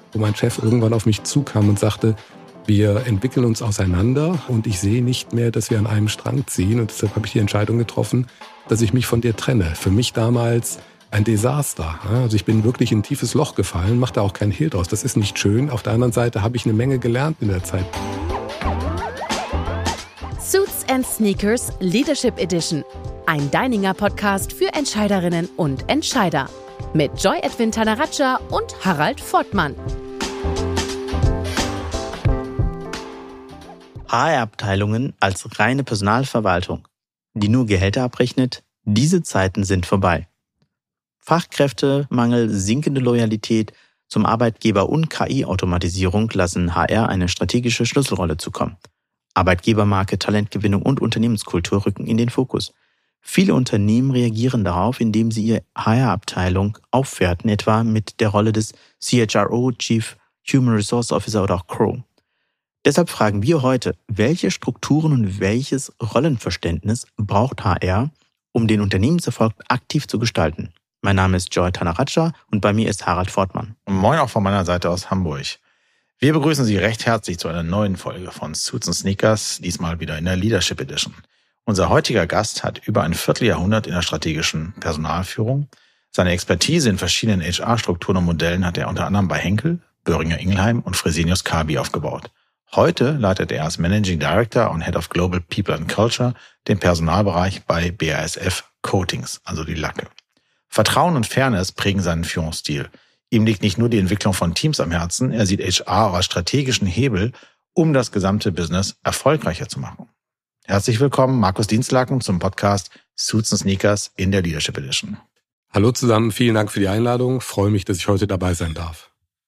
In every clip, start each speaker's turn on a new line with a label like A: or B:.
A: wo mein Chef irgendwann auf mich zukam und sagte, wir entwickeln uns auseinander und ich sehe nicht mehr, dass wir an einem Strang ziehen. Und deshalb habe ich die Entscheidung getroffen, dass ich mich von dir trenne. Für mich damals ein Desaster. Also ich bin wirklich in ein tiefes Loch gefallen, mache da auch keinen Hehl draus. Das ist nicht schön. Auf der anderen Seite habe ich eine Menge gelernt in der Zeit.
B: Suits and Sneakers Leadership Edition. Ein Deininger-Podcast für Entscheiderinnen und Entscheider. Mit Joy Edwin Tanaraja und Harald Fortmann.
C: HR-Abteilungen als reine Personalverwaltung, die nur Gehälter abrechnet, diese Zeiten sind vorbei. Fachkräftemangel, sinkende Loyalität zum Arbeitgeber und KI-Automatisierung lassen HR eine strategische Schlüsselrolle zukommen. Arbeitgebermarke, Talentgewinnung und Unternehmenskultur rücken in den Fokus. Viele Unternehmen reagieren darauf, indem sie ihre HR-Abteilung aufwerten, etwa mit der Rolle des CHRO, Chief Human Resource Officer oder auch CRO. Deshalb fragen wir heute, welche Strukturen und welches Rollenverständnis braucht HR, um den Unternehmenserfolg aktiv zu gestalten? Mein Name ist Joy Tanaraja und bei mir ist Harald Fortmann.
D: Moin auch von meiner Seite aus Hamburg. Wir begrüßen Sie recht herzlich zu einer neuen Folge von Suits and Sneakers, diesmal wieder in der Leadership Edition. Unser heutiger Gast hat über ein Vierteljahrhundert in der strategischen Personalführung. Seine Expertise in verschiedenen HR-Strukturen und Modellen hat er unter anderem bei Henkel, Boehringer Ingelheim und Fresenius Kabi aufgebaut. Heute leitet er als Managing Director und Head of Global People and Culture den Personalbereich bei BASF Coatings, also die Lacke. Vertrauen und Fairness prägen seinen Führungsstil. Ihm liegt nicht nur die Entwicklung von Teams am Herzen, er sieht HR als strategischen Hebel, um das gesamte Business erfolgreicher zu machen. Herzlich willkommen, Markus Dienstlaken, zum Podcast Suits and Sneakers in der Leadership Edition.
A: Hallo zusammen, vielen Dank für die Einladung. Freue mich, dass ich heute dabei sein darf.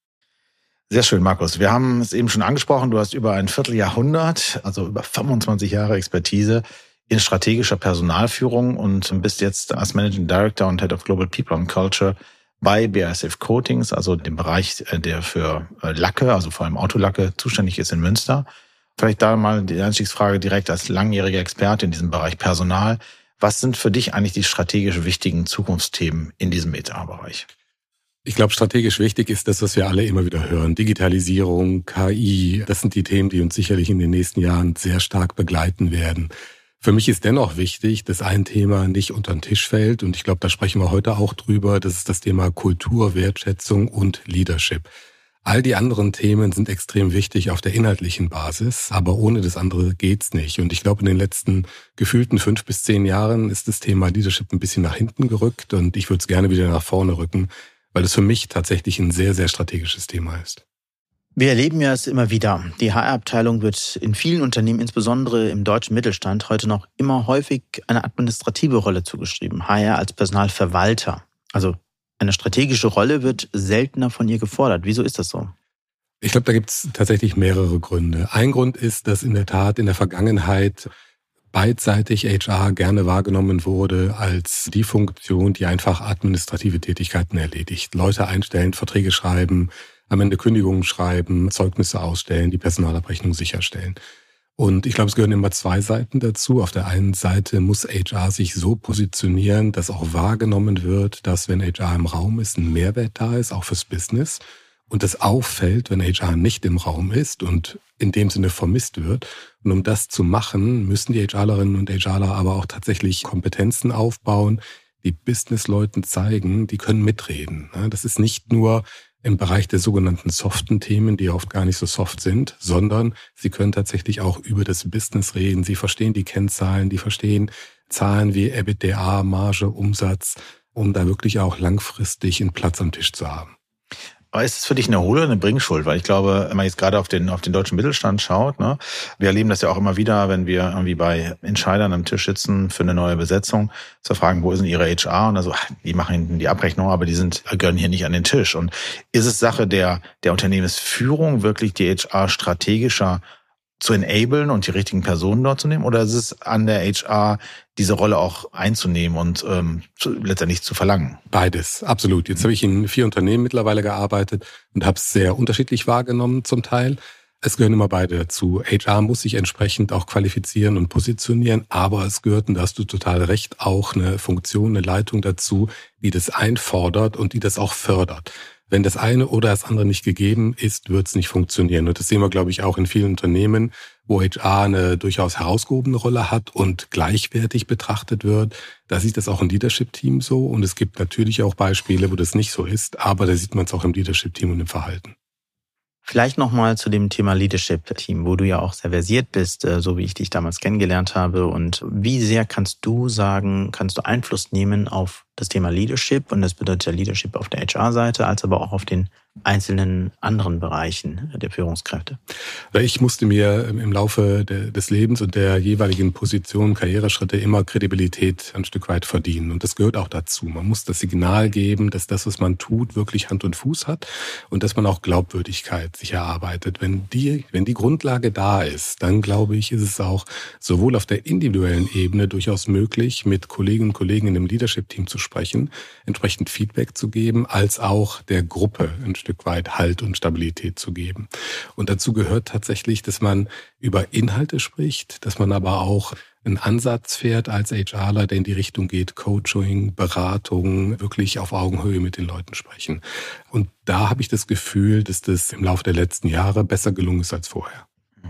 D: Sehr schön, Markus. Wir haben es eben schon angesprochen, du hast über ein Vierteljahrhundert, also über 25 Jahre Expertise in strategischer Personalführung und bist jetzt als Managing Director und Head of Global People and Culture bei BASF Coatings, also dem Bereich, der für Lacke, also vor allem Autolacke, zuständig ist in Münster. Vielleicht da mal die Einstiegsfrage direkt als langjähriger Experte in diesem Bereich Personal. Was sind für dich eigentlich die strategisch wichtigen Zukunftsthemen in diesem HR-Bereich?
A: Ich glaube, strategisch wichtig ist das, was wir alle immer wieder hören. Digitalisierung, KI, das sind die Themen, die uns sicherlich in den nächsten Jahren sehr stark begleiten werden. Für mich ist dennoch wichtig, dass ein Thema nicht unter den Tisch fällt. Und ich glaube, da sprechen wir heute auch drüber. Das ist das Thema Kultur, Wertschätzung und Leadership. All die anderen Themen sind extrem wichtig auf der inhaltlichen Basis, aber ohne das andere geht's nicht. Und ich glaube, in den letzten gefühlten 5 bis 10 Jahren ist das Thema Leadership ein bisschen nach hinten gerückt und ich würde es gerne wieder nach vorne rücken, weil es für mich tatsächlich ein sehr, sehr strategisches Thema ist.
C: Wir erleben ja es immer wieder. Die HR-Abteilung wird in vielen Unternehmen, insbesondere im deutschen Mittelstand, heute noch immer häufig eine administrative Rolle zugeschrieben. HR als Personalverwalter. Also eine strategische Rolle wird seltener von ihr gefordert. Wieso ist das so?
A: Ich glaube, da gibt es tatsächlich mehrere Gründe. Ein Grund ist, dass in der Tat in der Vergangenheit beidseitig HR gerne wahrgenommen wurde als die Funktion, die einfach administrative Tätigkeiten erledigt. Leute einstellen, Verträge schreiben, am Ende Kündigungen schreiben, Zeugnisse ausstellen, die Personalabrechnung sicherstellen. Und ich glaube, es gehören immer 2 Seiten dazu. Auf der einen Seite muss HR sich so positionieren, dass auch wahrgenommen wird, dass wenn HR im Raum ist, ein Mehrwert da ist, auch fürs Business. Und das auffällt, wenn HR nicht im Raum ist und in dem Sinne vermisst wird. Und um das zu machen, müssen die HRlerinnen und HRler aber auch tatsächlich Kompetenzen aufbauen, die Businessleuten zeigen, die können mitreden. Das ist nicht nur im Bereich der sogenannten soften Themen, die oft gar nicht so soft sind, sondern sie können tatsächlich auch über das Business reden. Sie verstehen die Kennzahlen, die verstehen Zahlen wie EBITDA, Marge, Umsatz, um da wirklich auch langfristig einen Platz am Tisch zu haben.
D: Aber ist es für dich eine Hol- oder eine Bringschuld? Weil ich glaube, wenn man jetzt gerade auf den deutschen Mittelstand schaut, ne, wir erleben das ja auch immer wieder, wenn wir irgendwie bei Entscheidern am Tisch sitzen für eine neue Besetzung, zu fragen, wo ist denn ihre HR? Und also, die machen die Abrechnung, aber gehören hier nicht an den Tisch. Und ist es Sache der Unternehmensführung, wirklich die HR strategischer zu enablen und die richtigen Personen dort zu nehmen? Oder ist es an der HR, diese Rolle auch einzunehmen und letztendlich zu verlangen?
A: Beides, absolut. Jetzt habe ich in 4 Unternehmen mittlerweile gearbeitet und habe es sehr unterschiedlich wahrgenommen zum Teil. Es gehören immer beide dazu. HR muss sich entsprechend auch qualifizieren und positionieren, aber es gehört, und da hast du total recht, auch eine Funktion, eine Leitung dazu, die das einfordert und die das auch fördert. Wenn das eine oder das andere nicht gegeben ist, wird es nicht funktionieren. Und das sehen wir, glaube ich, auch in vielen Unternehmen, wo HR eine durchaus herausgehobene Rolle hat und gleichwertig betrachtet wird. Da sieht das auch im Leadership-Team so. Und es gibt natürlich auch Beispiele, wo das nicht so ist, aber da sieht man es auch im Leadership-Team und im Verhalten.
C: Vielleicht nochmal zu dem Thema Leadership-Team, wo du ja auch sehr versiert bist, so wie ich dich damals kennengelernt habe. Und wie sehr kannst du Einfluss nehmen auf das Thema Leadership? Und das bedeutet ja Leadership auf der HR-Seite, als aber auch auf den einzelnen anderen Bereichen der Führungskräfte.
A: Ich musste mir im Laufe des Lebens und der jeweiligen Position, Karriereschritte immer Kredibilität ein Stück weit verdienen. Und das gehört auch dazu. Man muss das Signal geben, dass das, was man tut, wirklich Hand und Fuß hat und dass man auch Glaubwürdigkeit sich erarbeitet. Wenn die Grundlage da ist, dann glaube ich, ist es auch sowohl auf der individuellen Ebene durchaus möglich, mit Kolleginnen und Kollegen in einem Leadership-Team zu sprechen, entsprechend Feedback zu geben, als auch der Gruppe ein Stück weit Halt und Stabilität zu geben. Und dazu gehört tatsächlich, dass man über Inhalte spricht, dass man aber auch einen Ansatz fährt als HRler, der in die Richtung geht, Coaching, Beratung, wirklich auf Augenhöhe mit den Leuten sprechen. Und da habe ich das Gefühl, dass das im Laufe der letzten Jahre besser gelungen ist als vorher.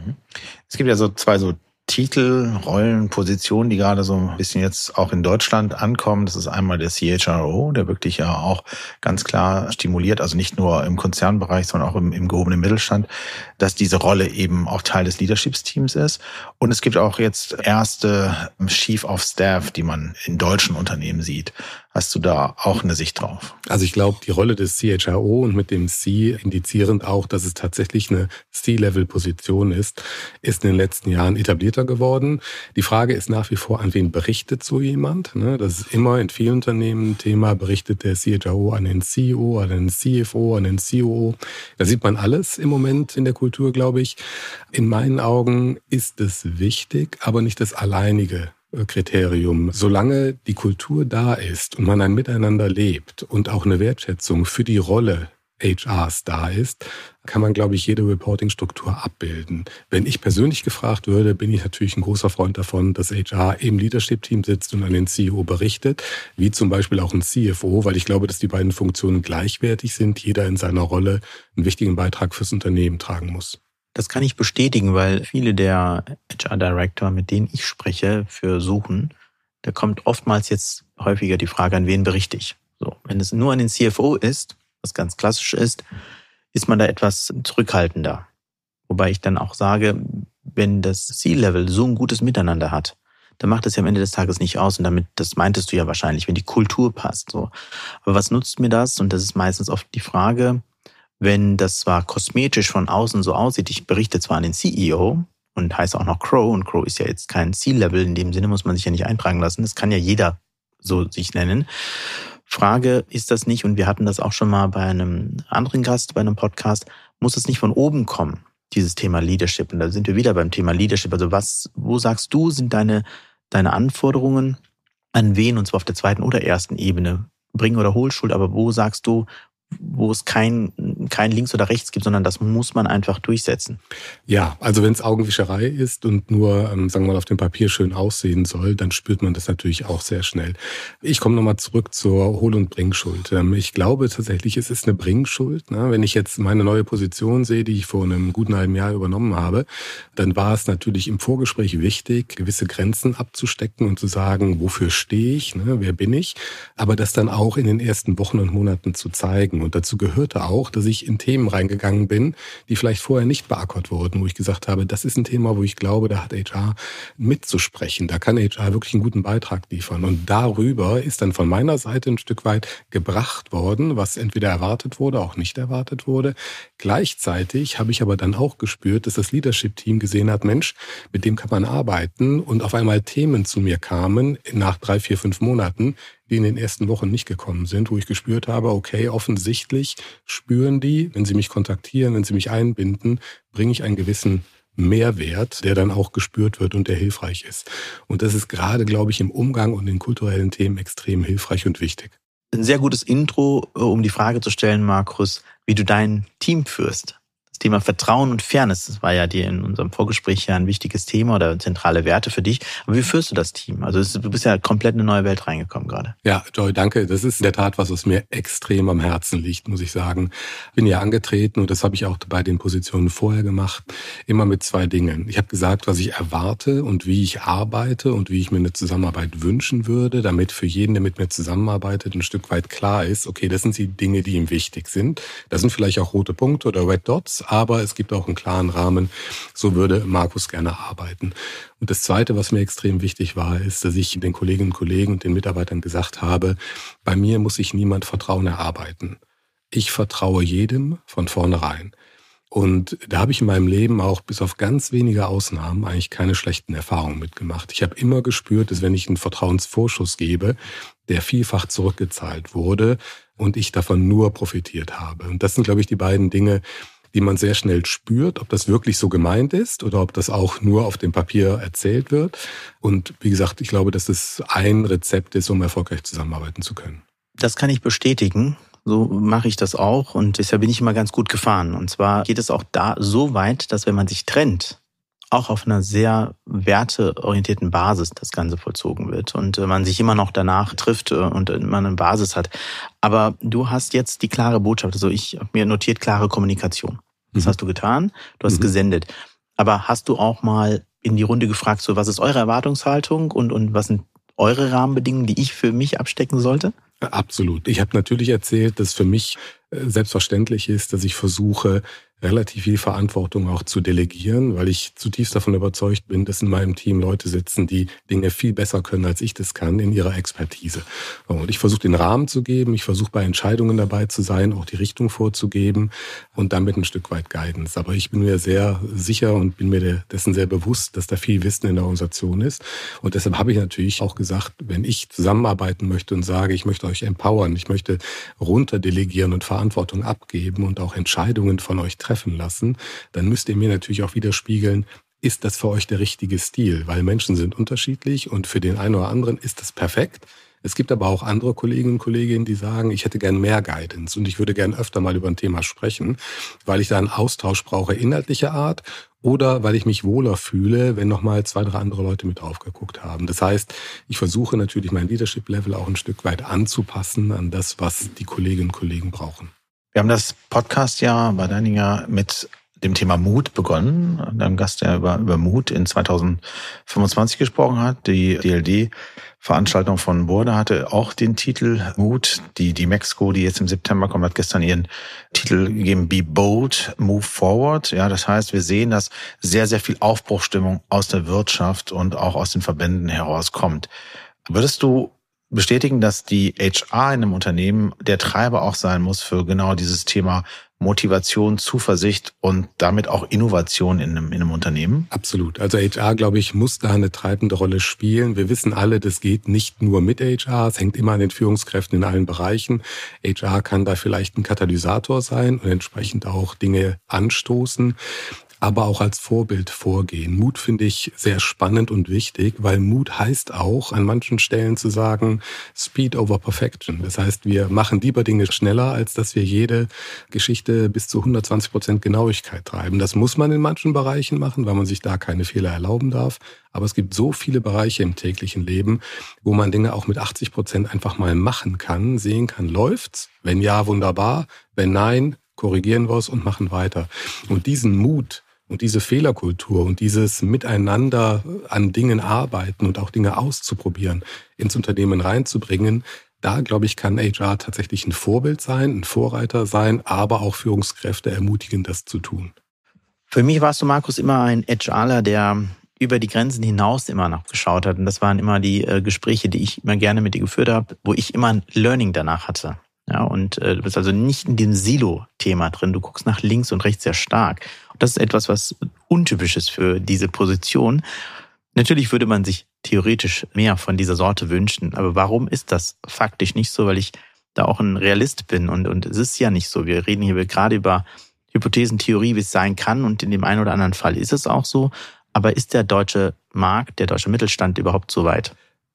D: Es gibt ja so zwei Titel, Rollen, Positionen, die gerade so ein bisschen jetzt auch in Deutschland ankommen. Das ist einmal der CHRO, der wirklich ja auch ganz klar stimuliert, also nicht nur im Konzernbereich, sondern auch im gehobenen Mittelstand, dass diese Rolle eben auch Teil des Leadership-Teams ist. Und es gibt auch jetzt erste Chief of Staff, die man in deutschen Unternehmen sieht. Hast du da auch eine Sicht drauf?
A: Also ich glaube, die Rolle des CHRO und mit dem C indizierend auch, dass es tatsächlich eine C-Level-Position ist in den letzten Jahren etablierter geworden. Die Frage ist nach wie vor, an wen berichtet so jemand? Das ist immer in vielen Unternehmen ein Thema, berichtet der CHRO an den CEO, an den CFO, an den COO. Da sieht man alles im Moment in der Kultur, glaube ich. In meinen Augen ist es wichtig, aber nicht das alleinige Kriterium. Solange die Kultur da ist und man ein Miteinander lebt und auch eine Wertschätzung für die Rolle HRs da ist, kann man, glaube ich, jede Reporting-Struktur abbilden. Wenn ich persönlich gefragt würde, bin ich natürlich ein großer Freund davon, dass HR im Leadership-Team sitzt und an den CEO berichtet, wie zum Beispiel auch ein CFO, weil ich glaube, dass die beiden Funktionen gleichwertig sind, jeder in seiner Rolle einen wichtigen Beitrag fürs Unternehmen tragen muss.
C: Das kann ich bestätigen, weil viele der HR-Director, mit denen ich spreche, für Suchen, da kommt oftmals jetzt häufiger die Frage, an wen berichte ich. So, wenn es nur an den CFO ist, was ganz klassisch ist man da etwas zurückhaltender. Wobei ich dann auch sage, wenn das C-Level so ein gutes Miteinander hat, dann macht es ja am Ende des Tages nicht aus. Und damit, das meintest du ja wahrscheinlich, wenn die Kultur passt. So. Aber was nutzt mir das? Und das ist meistens oft die Frage, wenn das zwar kosmetisch von außen so aussieht, ich berichte zwar an den CEO und heiße auch noch Crow, und Crow ist ja jetzt kein C-Level, in dem Sinne muss man sich ja nicht eintragen lassen, das kann ja jeder so sich nennen. Frage ist das nicht, und wir hatten das auch schon mal bei einem anderen Gast, bei einem Podcast, muss es nicht von oben kommen, dieses Thema Leadership? Und da sind wir wieder beim Thema Leadership. Also wo sagst du, sind deine Anforderungen an wen, und zwar auf der zweiten oder ersten Ebene, Bring- oder Hohlschuld, aber wo sagst du, wo es kein Links oder Rechts gibt, sondern das muss man einfach durchsetzen?
A: Ja, also wenn es Augenwischerei ist und nur, sagen wir mal, auf dem Papier schön aussehen soll, dann spürt man das natürlich auch sehr schnell. Ich komme nochmal zurück zur Hohl- und Bringschuld. Ich glaube tatsächlich, es ist eine Bringschuld. Wenn ich jetzt meine neue Position sehe, die ich vor einem guten halben Jahr übernommen habe, dann war es natürlich im Vorgespräch wichtig, gewisse Grenzen abzustecken und zu sagen, wofür stehe ich, wer bin ich, aber das dann auch in den ersten Wochen und Monaten zu zeigen. Und dazu gehörte auch, dass ich in Themen reingegangen bin, die vielleicht vorher nicht beackert wurden, wo ich gesagt habe, das ist ein Thema, wo ich glaube, da hat HR mitzusprechen. Da kann HR wirklich einen guten Beitrag liefern. Und darüber ist dann von meiner Seite ein Stück weit gebracht worden, was entweder erwartet wurde, auch nicht erwartet wurde. Gleichzeitig habe ich aber dann auch gespürt, dass das Leadership-Team gesehen hat, Mensch, mit dem kann man arbeiten. Und auf einmal Themen zu mir kamen nach 3, 4, 5 Monaten, die in den ersten Wochen nicht gekommen sind, wo ich gespürt habe, okay, offensichtlich spüren die, wenn sie mich kontaktieren, wenn sie mich einbinden, bringe ich einen gewissen Mehrwert, der dann auch gespürt wird und der hilfreich ist. Und das ist gerade, glaube ich, im Umgang und in kulturellen Themen extrem hilfreich und wichtig.
C: Ein sehr gutes Intro, um die Frage zu stellen, Markus, wie du dein Team führst. Das Thema Vertrauen und Fairness, das war ja dir in unserem Vorgespräch ja ein wichtiges Thema oder zentrale Werte für dich. Aber wie führst du das Team? Also du bist ja komplett in eine neue Welt reingekommen gerade.
A: Ja, Joy, danke. Das ist in der Tat was mir extrem am Herzen liegt, muss ich sagen. Bin ja angetreten und das habe ich auch bei den Positionen vorher gemacht, immer mit 2 Dingen. Ich habe gesagt, was ich erwarte und wie ich arbeite und wie ich mir eine Zusammenarbeit wünschen würde, damit für jeden, der mit mir zusammenarbeitet, ein Stück weit klar ist, okay, das sind die Dinge, die ihm wichtig sind. Das sind vielleicht auch rote Punkte oder Red Dots, aber es gibt auch einen klaren Rahmen. So würde Markus gerne arbeiten. Und das Zweite, was mir extrem wichtig war, ist, dass ich den Kolleginnen und Kollegen und den Mitarbeitern gesagt habe, bei mir muss sich niemand Vertrauen erarbeiten. Ich vertraue jedem von vornherein. Und da habe ich in meinem Leben auch bis auf ganz wenige Ausnahmen eigentlich keine schlechten Erfahrungen mitgemacht. Ich habe immer gespürt, dass wenn ich einen Vertrauensvorschuss gebe, der vielfach zurückgezahlt wurde und ich davon nur profitiert habe. Und das sind, glaube ich, die beiden Dinge, die man sehr schnell spürt, ob das wirklich so gemeint ist oder ob das auch nur auf dem Papier erzählt wird. Und wie gesagt, ich glaube, dass das ein Rezept ist, um erfolgreich zusammenarbeiten zu können.
C: Das kann ich bestätigen. So mache ich das auch und deshalb bin ich immer ganz gut gefahren. Und zwar geht es auch da so weit, dass wenn man sich trennt, auch auf einer sehr werteorientierten Basis das Ganze vollzogen wird und man sich immer noch danach trifft und man eine Basis hat. Aber du hast jetzt die klare Botschaft, also ich habe mir notiert, klare Kommunikation. Das hast du getan, du hast gesendet. Aber hast du auch mal in die Runde gefragt, so was ist eure Erwartungshaltung und was sind eure Rahmenbedingungen, die ich für mich abstecken sollte?
A: Absolut. Ich habe natürlich erzählt, dass für mich selbstverständlich ist, dass ich versuche, relativ viel Verantwortung auch zu delegieren, weil ich zutiefst davon überzeugt bin, dass in meinem Team Leute sitzen, die Dinge viel besser können, als ich das kann, in ihrer Expertise. Und ich versuche den Rahmen zu geben, ich versuche bei Entscheidungen dabei zu sein, auch die Richtung vorzugeben und damit ein Stück weit Guidance. Aber ich bin mir sehr sicher und bin mir dessen sehr bewusst, dass da viel Wissen in der Organisation ist. Und deshalb habe ich natürlich auch gesagt, wenn ich zusammenarbeiten möchte und sage, ich möchte euch empowern, ich möchte runterdelegieren und Verantwortung abgeben und auch Entscheidungen von euch treffen lassen, dann müsst ihr mir natürlich auch widerspiegeln, ist das für euch der richtige Stil? Weil Menschen sind unterschiedlich und für den einen oder anderen ist das perfekt. Es gibt aber auch andere Kolleginnen und Kollegen, die sagen, ich hätte gern mehr Guidance und ich würde gern öfter mal über ein Thema sprechen, weil ich da einen Austausch brauche inhaltlicher Art oder weil ich mich wohler fühle, wenn nochmal 2, 3 andere Leute mit drauf geguckt haben. Das heißt, ich versuche natürlich mein Leadership-Level auch ein Stück weit anzupassen an das, was die Kolleginnen und Kollegen brauchen.
D: Wir haben das Podcast-Jahr bei Deininger mit dem Thema Mut begonnen. Einem Gast, der über Mut in 2025 gesprochen hat. Die DLD-Veranstaltung von Borde hatte auch den Titel Mut. Die Mexiko, die jetzt im September kommt, hat gestern ihren Titel gegeben, Be Bold, Move Forward. Ja, das heißt, wir sehen, dass sehr, sehr viel Aufbruchstimmung aus der Wirtschaft und auch aus den Verbänden herauskommt. Würdest du bestätigen, dass die HR in einem Unternehmen der Treiber auch sein muss für genau dieses Thema Motivation, Zuversicht und damit auch Innovation in einem Unternehmen?
A: Absolut. Also HR, glaube ich, muss da eine treibende Rolle spielen. Wir wissen alle, das geht nicht nur mit HR. Es hängt immer an den Führungskräften in allen Bereichen. HR kann da vielleicht ein Katalysator sein und entsprechend auch Dinge anstoßen, aber auch als Vorbild vorgehen. Mut finde ich sehr spannend und wichtig, weil Mut heißt auch, an manchen Stellen zu sagen, Speed over Perfection. Das heißt, wir machen lieber Dinge schneller, als dass wir jede Geschichte bis zu 120% Genauigkeit treiben. Das muss man in manchen Bereichen machen, weil man sich da keine Fehler erlauben darf. Aber es gibt so viele Bereiche im täglichen Leben, wo man Dinge auch mit 80% einfach mal machen kann, sehen kann, läuft's? Wenn ja, wunderbar. Wenn nein, korrigieren wir es und machen weiter. Und diesen Mut und diese Fehlerkultur und dieses Miteinander an Dingen arbeiten und auch Dinge auszuprobieren, ins Unternehmen reinzubringen, da, glaube ich, kann HR tatsächlich ein Vorbild sein, ein Vorreiter sein, aber auch Führungskräfte ermutigen, das zu tun.
C: Für mich warst du, Markus, immer ein HRler, der über die Grenzen hinaus immer noch geschaut hat. Und das waren immer die Gespräche, die ich immer gerne mit dir geführt habe, wo ich immer ein Learning danach hatte. Ja, und du bist also nicht in dem Silo-Thema drin. Du guckst nach links und rechts sehr stark. Und das ist etwas, was untypisch ist für diese Position. Natürlich würde man sich theoretisch mehr von dieser Sorte wünschen. Aber warum ist das faktisch nicht so? Weil ich da auch ein Realist bin. Und es ist ja nicht so. Wir reden hier gerade über Hypothesentheorie, wie es sein kann. Und in dem einen oder anderen Fall ist es auch so. Aber ist der deutsche Markt, der deutsche Mittelstand überhaupt so weit?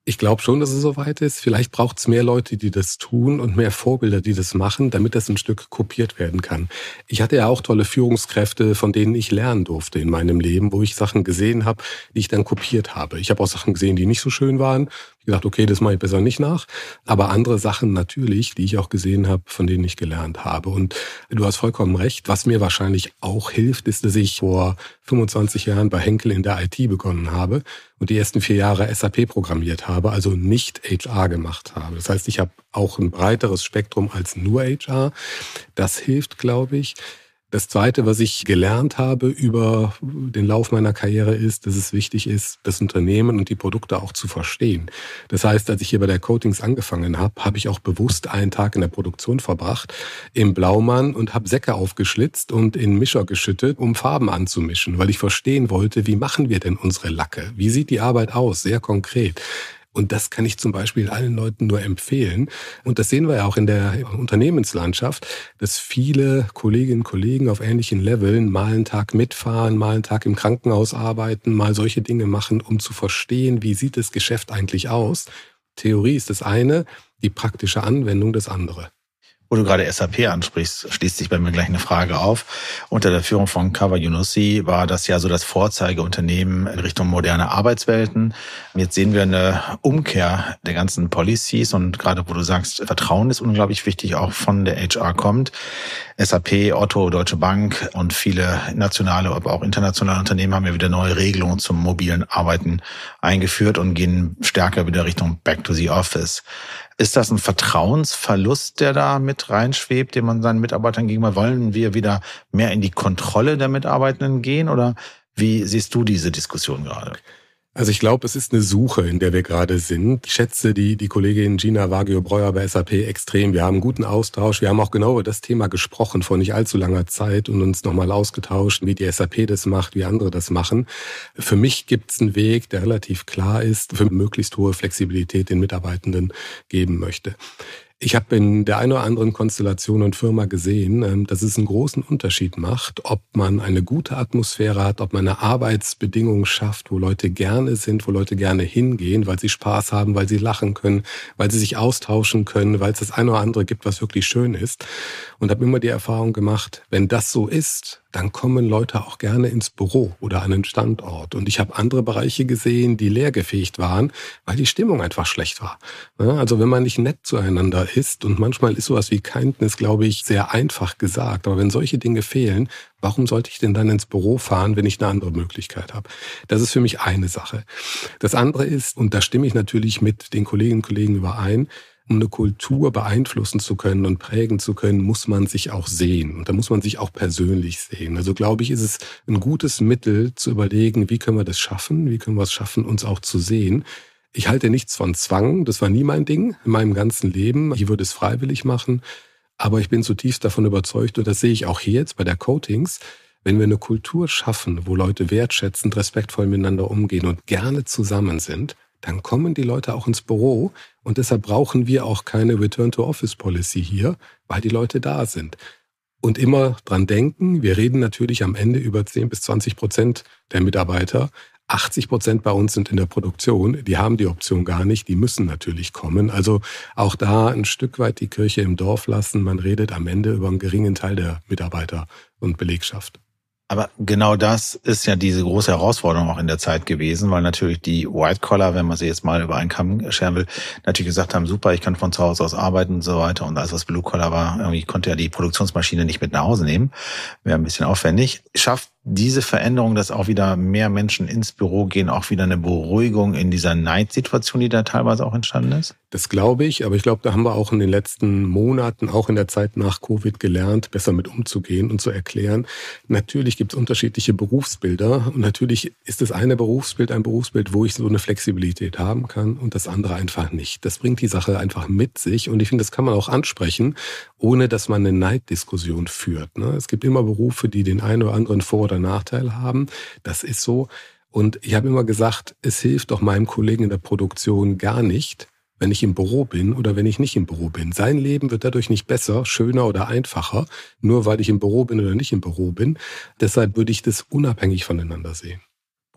A: Ich glaube schon, dass es soweit ist. Vielleicht braucht es mehr Leute, die das tun und mehr Vorbilder, die das machen, damit das ein Stück kopiert werden kann. Ich hatte ja auch tolle Führungskräfte, von denen ich lernen durfte in meinem Leben, wo ich Sachen gesehen habe, die ich dann kopiert habe. Ich habe auch Sachen gesehen, die nicht so schön waren. Ich gedacht, okay, das mache ich besser nicht nach. Aber andere Sachen natürlich, die ich auch gesehen habe, von denen ich gelernt habe. Und du hast vollkommen recht. Was mir wahrscheinlich auch hilft, ist, dass ich vor 25 Jahren bei Henkel in der IT begonnen habe und die ersten 4 Jahre SAP programmiert habe, also nicht HR gemacht habe. Das heißt, ich habe auch ein breiteres Spektrum als nur HR. Das hilft, glaube ich. Das Zweite, was ich gelernt habe über den Lauf meiner Karriere ist, dass es wichtig ist, das Unternehmen und die Produkte auch zu verstehen. Das heißt, als ich hier bei der Coatings angefangen habe, habe ich auch bewusst einen Tag in der Produktion verbracht, im Blaumann, und habe Säcke aufgeschlitzt und in Mischer geschüttet, um Farben anzumischen, weil ich verstehen wollte, wie machen wir denn unsere Lacke? Wie sieht die Arbeit aus? Sehr konkret. Und das kann ich zum Beispiel allen Leuten nur empfehlen. Und das sehen wir ja auch in der Unternehmenslandschaft, dass viele Kolleginnen und Kollegen auf ähnlichen Leveln mal einen Tag mitfahren, mal einen Tag im Krankenhaus arbeiten, mal solche Dinge machen, um zu verstehen, wie sieht das Geschäft eigentlich aus. Theorie ist das eine, die praktische Anwendung das andere.
D: Wo du gerade SAP ansprichst, schließt sich bei mir gleich eine Frage auf. Unter der Führung von Kawa Younoussi war das ja so das Vorzeigeunternehmen in Richtung moderne Arbeitswelten. Jetzt sehen wir eine Umkehr der ganzen Policies, und gerade wo du sagst, Vertrauen ist unglaublich wichtig, auch von der HR kommt. SAP, Otto, Deutsche Bank und viele nationale, aber auch internationale Unternehmen haben ja wieder neue Regelungen zum mobilen Arbeiten eingeführt und gehen stärker wieder Richtung Back to the Office. Ist das ein Vertrauensverlust, der da mit reinschwebt, den man seinen Mitarbeitern gegenüber? Wollen wir wieder mehr in die Kontrolle der Mitarbeitenden gehen, oder wie siehst du diese Diskussion gerade?
A: Also ich glaube, es ist eine Suche, in der wir gerade sind. Ich schätze die Kollegin Gina Wagio-Breuer bei SAP extrem. Wir haben einen guten Austausch. Wir haben auch genau über das Thema gesprochen vor nicht allzu langer Zeit und uns nochmal ausgetauscht, wie die SAP das macht, wie andere das machen. Für mich gibt es einen Weg, der relativ klar ist, für möglichst hohe Flexibilität den Mitarbeitenden geben möchte. Ich habe in der einen oder anderen Konstellation und Firma gesehen, dass es einen großen Unterschied macht, ob man eine gute Atmosphäre hat, ob man eine Arbeitsbedingung schafft, wo Leute gerne sind, wo Leute gerne hingehen, weil sie Spaß haben, weil sie lachen können, weil sie sich austauschen können, weil es das eine oder andere gibt, was wirklich schön ist. Und habe immer die Erfahrung gemacht, wenn das so ist, dann kommen Leute auch gerne ins Büro oder an einen Standort. Und ich habe andere Bereiche gesehen, die leergefegt waren, weil die Stimmung einfach schlecht war. Also wenn man nicht nett zueinander ist, und manchmal ist sowas wie Kindness, glaube ich, sehr einfach gesagt, aber wenn solche Dinge fehlen, warum sollte ich denn dann ins Büro fahren, wenn ich eine andere Möglichkeit habe? Das ist für mich eine Sache. Das andere ist, und da stimme ich natürlich mit den Kolleginnen und Kollegen überein, um eine Kultur beeinflussen zu können und prägen zu können, muss man sich auch sehen. Und da muss man sich auch persönlich sehen. Also glaube ich, ist es ein gutes Mittel zu überlegen, wie können wir das schaffen? Wie können wir es schaffen, uns auch zu sehen? Ich halte nichts von Zwang. Das war nie mein Ding in meinem ganzen Leben. Ich würde es freiwillig machen. Aber ich bin zutiefst davon überzeugt, und das sehe ich auch hier jetzt bei der Coatings, wenn wir eine Kultur schaffen, wo Leute wertschätzend, respektvoll miteinander umgehen und gerne zusammen sind, dann kommen die Leute auch ins Büro, und deshalb brauchen wir auch keine Return-to-Office-Policy hier, weil die Leute da sind. Und immer dran denken, wir reden natürlich am Ende über 10-20% der Mitarbeiter. 80% bei uns sind in der Produktion, die haben die Option gar nicht, die müssen natürlich kommen. Also auch da ein Stück weit die Kirche im Dorf lassen. Man redet am Ende über einen geringen Teil der Mitarbeiter und Belegschaft.
D: Aber genau das ist ja diese große Herausforderung auch in der Zeit gewesen, weil natürlich die White-Collar, wenn man sie jetzt mal über einen Kamm scheren will, natürlich gesagt haben, super, ich kann von zu Hause aus arbeiten und so weiter. Und alles, was Blue-Collar war, irgendwie konnte ja die Produktionsmaschine nicht mit nach Hause nehmen. Wäre ein bisschen aufwendig. Schafft diese Veränderung, dass auch wieder mehr Menschen ins Büro gehen, auch wieder eine Beruhigung in dieser Neidsituation, die da teilweise auch entstanden ist?
A: Das glaube ich, aber ich glaube, da haben wir auch in den letzten Monaten, auch in der Zeit nach Covid gelernt, besser mit umzugehen und zu erklären. Natürlich gibt es unterschiedliche Berufsbilder, und natürlich ist das eine Berufsbild ein Berufsbild, wo ich so eine Flexibilität haben kann, und das andere einfach nicht. Das bringt die Sache einfach mit sich, und ich finde, das kann man auch ansprechen, ohne dass man eine Neiddiskussion führt. Es gibt immer Berufe, die den einen oder anderen Vor- oder Nachteil haben. Das ist so. Und ich habe immer gesagt, es hilft doch meinem Kollegen in der Produktion gar nicht, wenn ich im Büro bin oder wenn ich nicht im Büro bin. Sein Leben wird dadurch nicht besser, schöner oder einfacher, nur weil ich im Büro bin oder nicht im Büro bin. Deshalb würde ich das unabhängig voneinander sehen.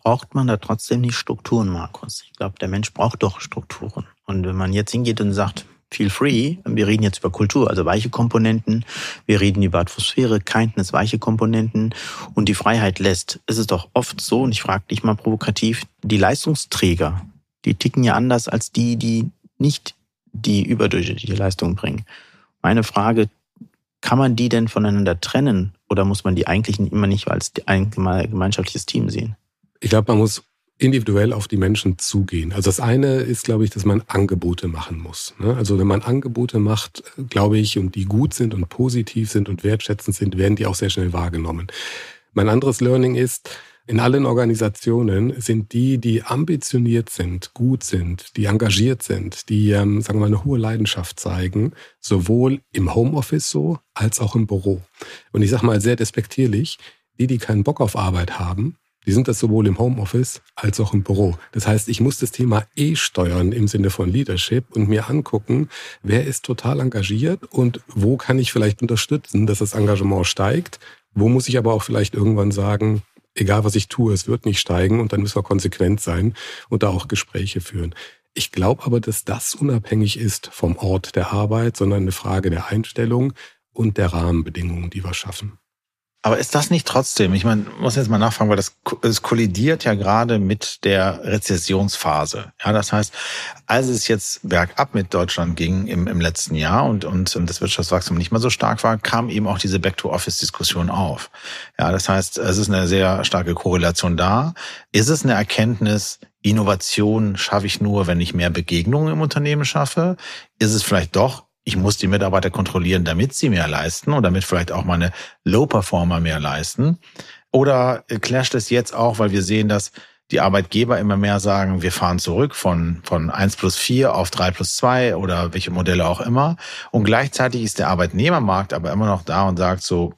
C: braucht man da trotzdem nicht Strukturen, Markus? Ich glaube, der Mensch braucht doch Strukturen. Und wenn man jetzt hingeht und sagt, feel free, wir reden jetzt über Kultur, also weiche Komponenten, wir reden über Atmosphäre, Kindness, weiche Komponenten und die Freiheit lässt. Es ist doch oft so, und ich frage dich mal provokativ, die Leistungsträger, die ticken ja anders als die nicht die überdurchschnittliche Leistung bringen. Meine Frage, kann man die denn voneinander trennen oder muss man die eigentlich immer nicht als ein gemeinschaftliches Team sehen?
A: Ich glaube, man muss individuell auf die Menschen zugehen. Also das eine ist, glaube ich, dass man Angebote machen muss. Also wenn man Angebote macht, glaube ich, und die gut sind und positiv sind und wertschätzend sind, werden die auch sehr schnell wahrgenommen. Mein anderes Learning ist, in allen Organisationen sind die ambitioniert sind, gut sind, die engagiert sind, die, sagen wir mal, eine hohe Leidenschaft zeigen, sowohl im Homeoffice so, als auch im Büro. Und ich sage mal sehr despektierlich, die keinen Bock auf Arbeit haben, die sind das sowohl im Homeoffice als auch im Büro. Das heißt, ich muss das Thema steuern im Sinne von Leadership und mir angucken, wer ist total engagiert und wo kann ich vielleicht unterstützen, dass das Engagement steigt. Wo muss ich aber auch vielleicht irgendwann sagen, egal was ich tue, es wird nicht steigen und dann müssen wir konsequent sein und da auch Gespräche führen. Ich glaube aber, dass das unabhängig ist vom Ort der Arbeit, sondern eine Frage der Einstellung und der Rahmenbedingungen, die wir schaffen.
D: Aber ist das nicht trotzdem, ich meine, muss jetzt mal nachfragen, weil es kollidiert ja gerade mit der Rezessionsphase. Ja, das heißt, als es jetzt bergab mit Deutschland ging im letzten Jahr und das Wirtschaftswachstum nicht mehr so stark war, kam eben auch diese Back-to-Office-Diskussion auf. Ja, das heißt, es ist eine sehr starke Korrelation da. Ist es eine Erkenntnis, Innovation schaffe ich nur, wenn ich mehr Begegnungen im Unternehmen schaffe? Ist es vielleicht doch, ich muss die Mitarbeiter kontrollieren, damit sie mehr leisten und damit vielleicht auch meine Low-Performer mehr leisten? Oder clasht es jetzt auch, weil wir sehen, dass die Arbeitgeber immer mehr sagen, wir fahren zurück von 1+4 auf 3+2 oder welche Modelle auch immer. Und gleichzeitig ist der Arbeitnehmermarkt aber immer noch da und sagt so,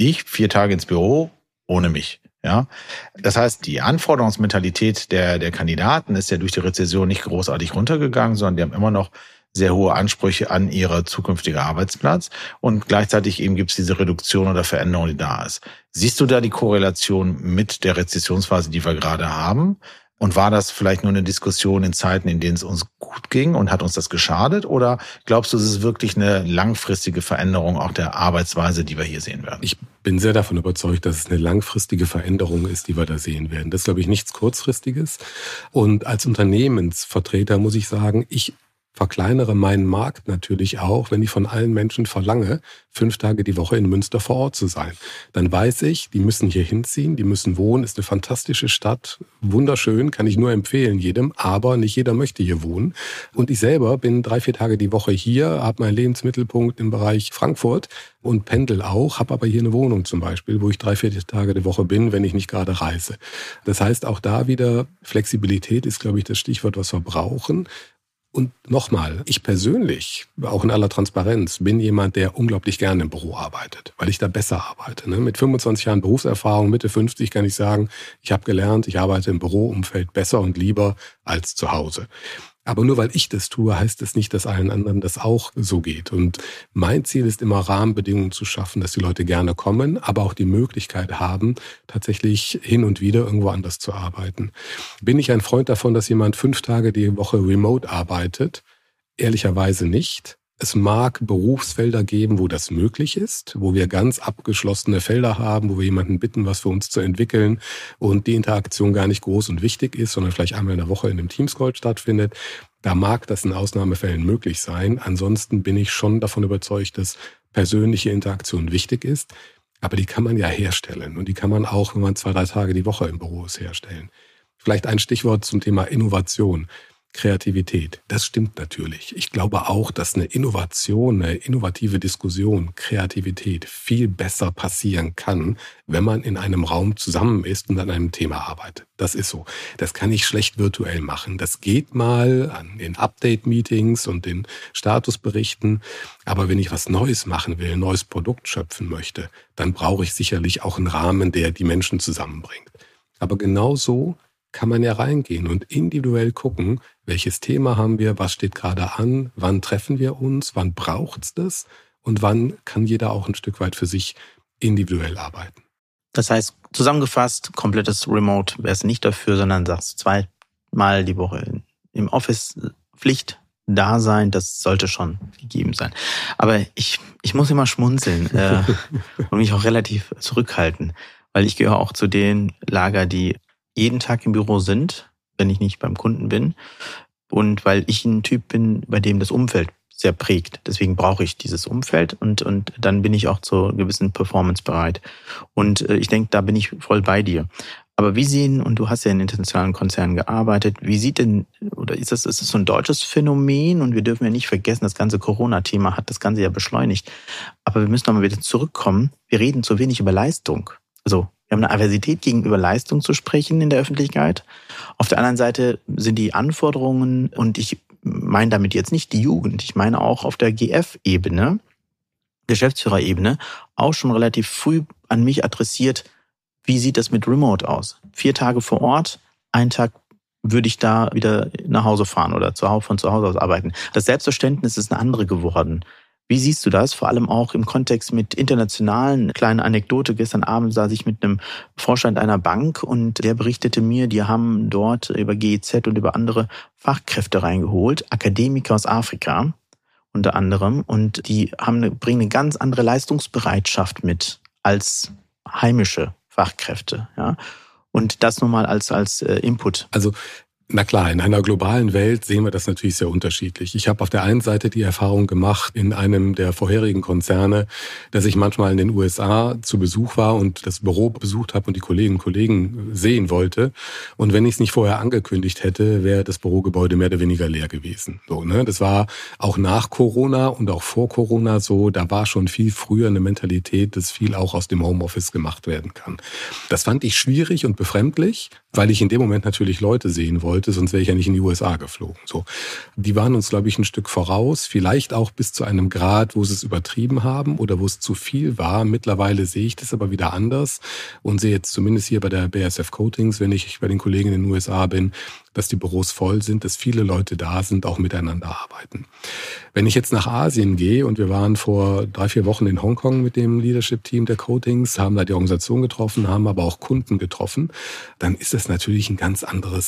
D: 4 Tage ins Büro ohne mich. Ja, das heißt, die Anforderungsmentalität der Kandidaten ist ja durch die Rezession nicht großartig runtergegangen, sondern die haben immer noch sehr hohe Ansprüche an ihre zukünftige Arbeitsplatz und gleichzeitig eben gibt es diese Reduktion oder Veränderung, die da ist. Siehst du da die Korrelation mit der Rezessionsphase, die wir gerade haben? Und war das vielleicht nur eine Diskussion in Zeiten, in denen es uns gut ging und hat uns das geschadet? Oder glaubst du, es ist wirklich eine langfristige Veränderung auch der Arbeitsweise, die wir hier sehen werden?
A: Ich bin sehr davon überzeugt, dass es eine langfristige Veränderung ist, die wir da sehen werden. Das ist, glaube ich, nichts Kurzfristiges. Und als Unternehmensvertreter muss ich sagen, ich verkleinere meinen Markt natürlich auch, wenn ich von allen Menschen verlange, 5 Tage die Woche in Münster vor Ort zu sein. Dann weiß ich, die müssen hier hinziehen, die müssen wohnen, ist eine fantastische Stadt, wunderschön, kann ich nur empfehlen jedem, aber nicht jeder möchte hier wohnen. Und ich selber bin 3-4 Tage die Woche hier, habe meinen Lebensmittelpunkt im Bereich Frankfurt und pendel auch, habe aber hier eine Wohnung zum Beispiel, wo ich 3-4 Tage die Woche bin, wenn ich nicht gerade reise. Das heißt, auch da wieder Flexibilität ist, glaube ich, das Stichwort, was wir brauchen. Und nochmal, ich persönlich, auch in aller Transparenz, bin jemand, der unglaublich gerne im Büro arbeitet, weil ich da besser arbeite. Mit 25 Jahren Berufserfahrung, Mitte 50 kann ich sagen, ich habe gelernt, ich arbeite im Büroumfeld besser und lieber als zu Hause. Aber nur weil ich das tue, heißt es nicht, dass allen anderen das auch so geht. Und mein Ziel ist immer, Rahmenbedingungen zu schaffen, dass die Leute gerne kommen, aber auch die Möglichkeit haben, tatsächlich hin und wieder irgendwo anders zu arbeiten. Bin ich ein Freund davon, dass jemand 5 Tage die Woche remote arbeitet? Ehrlicherweise nicht. Es mag Berufsfelder geben, wo das möglich ist, wo wir ganz abgeschlossene Felder haben, wo wir jemanden bitten, was für uns zu entwickeln und die Interaktion gar nicht groß und wichtig ist, sondern vielleicht einmal in der Woche in einem Teams-Call stattfindet. Da mag das in Ausnahmefällen möglich sein. Ansonsten bin ich schon davon überzeugt, dass persönliche Interaktion wichtig ist. Aber die kann man ja herstellen und die kann man auch, wenn man 2-3 Tage die Woche im Büro ist, herstellen. Vielleicht ein Stichwort zum Thema Innovation. Kreativität, das stimmt natürlich. Ich glaube auch, dass eine Innovation, eine innovative Diskussion, Kreativität viel besser passieren kann, wenn man in einem Raum zusammen ist und an einem Thema arbeitet. Das ist so. Das kann ich schlecht virtuell machen. Das geht mal in Update-Meetings und in Statusberichten. Aber wenn ich was Neues machen will, ein neues Produkt schöpfen möchte, dann brauche ich sicherlich auch einen Rahmen, der die Menschen zusammenbringt. Aber genauso kann man ja reingehen und individuell gucken, welches Thema haben wir, was steht gerade an, wann treffen wir uns, wann braucht's das und wann kann jeder auch ein Stück weit für sich individuell arbeiten.
C: Das heißt, zusammengefasst, komplettes Remote wäre es nicht dafür, sondern sagst 2-mal die Woche im Office Pflicht da sein, das sollte schon gegeben sein. Aber ich muss immer schmunzeln und mich auch relativ zurückhalten, weil ich gehöre auch zu den Lager, die jeden Tag im Büro sind, wenn ich nicht beim Kunden bin. Und weil ich ein Typ bin, bei dem das Umfeld sehr prägt. Deswegen brauche ich dieses Umfeld und dann bin ich auch zur gewissen Performance bereit. Und ich denke, da bin ich voll bei dir. Aber wie sehen, und du hast ja in internationalen Konzernen gearbeitet, wie sieht denn, oder ist das so ein deutsches Phänomen? Und wir dürfen ja nicht vergessen, das ganze Corona-Thema hat das Ganze ja beschleunigt. Aber wir müssen nochmal wieder zurückkommen. Wir reden zu wenig über Leistung. Also wir haben eine Aversität gegenüber Leistung zu sprechen in der Öffentlichkeit. Auf der anderen Seite sind die Anforderungen, und ich meine damit jetzt nicht die Jugend, ich meine auch auf der GF-Ebene, Geschäftsführerebene, auch schon relativ früh an mich adressiert, wie sieht das mit Remote aus? 4 Tage vor Ort, 1 Tag würde ich da wieder nach Hause fahren oder von zu Hause aus arbeiten. Das Selbstverständnis ist eine andere geworden. Wie siehst du das? Vor allem auch im Kontext mit internationalen, kleine Anekdote. Gestern Abend saß ich mit einem Vorstand einer Bank und der berichtete mir, die haben dort über GEZ und über andere Fachkräfte reingeholt, Akademiker aus Afrika unter anderem, und die bringen eine ganz andere Leistungsbereitschaft mit als heimische Fachkräfte. Ja? Und das nochmal als Input.
A: Also na klar, in einer globalen Welt sehen wir das natürlich sehr unterschiedlich. Ich habe auf der einen Seite die Erfahrung gemacht in einem der vorherigen Konzerne, dass ich manchmal in den USA zu Besuch war und das Büro besucht habe und die Kolleginnen und Kollegen sehen wollte. Und wenn ich es nicht vorher angekündigt hätte, wäre das Bürogebäude mehr oder weniger leer gewesen. So, ne? Das war auch nach Corona und auch vor Corona so. Da war schon viel früher eine Mentalität, dass viel auch aus dem Homeoffice gemacht werden kann. Das fand ich schwierig und befremdlich, weil ich in dem Moment natürlich Leute sehen wollte, sonst wäre ich ja nicht in die USA geflogen. So, die waren uns, glaube ich, ein Stück voraus, vielleicht auch bis zu einem Grad, wo sie es übertrieben haben oder wo es zu viel war. Mittlerweile sehe ich das aber wieder anders und sehe jetzt zumindest hier bei der BASF Coatings, wenn ich bei den Kollegen in den USA bin, dass die Büros voll sind, dass viele Leute da sind, auch miteinander arbeiten. Wenn ich jetzt nach Asien gehe, und wir waren vor 3-4 Wochen in Hongkong mit dem Leadership-Team der Coatings, haben da die Organisation getroffen, haben aber auch Kunden getroffen, dann ist das natürlich eine ganz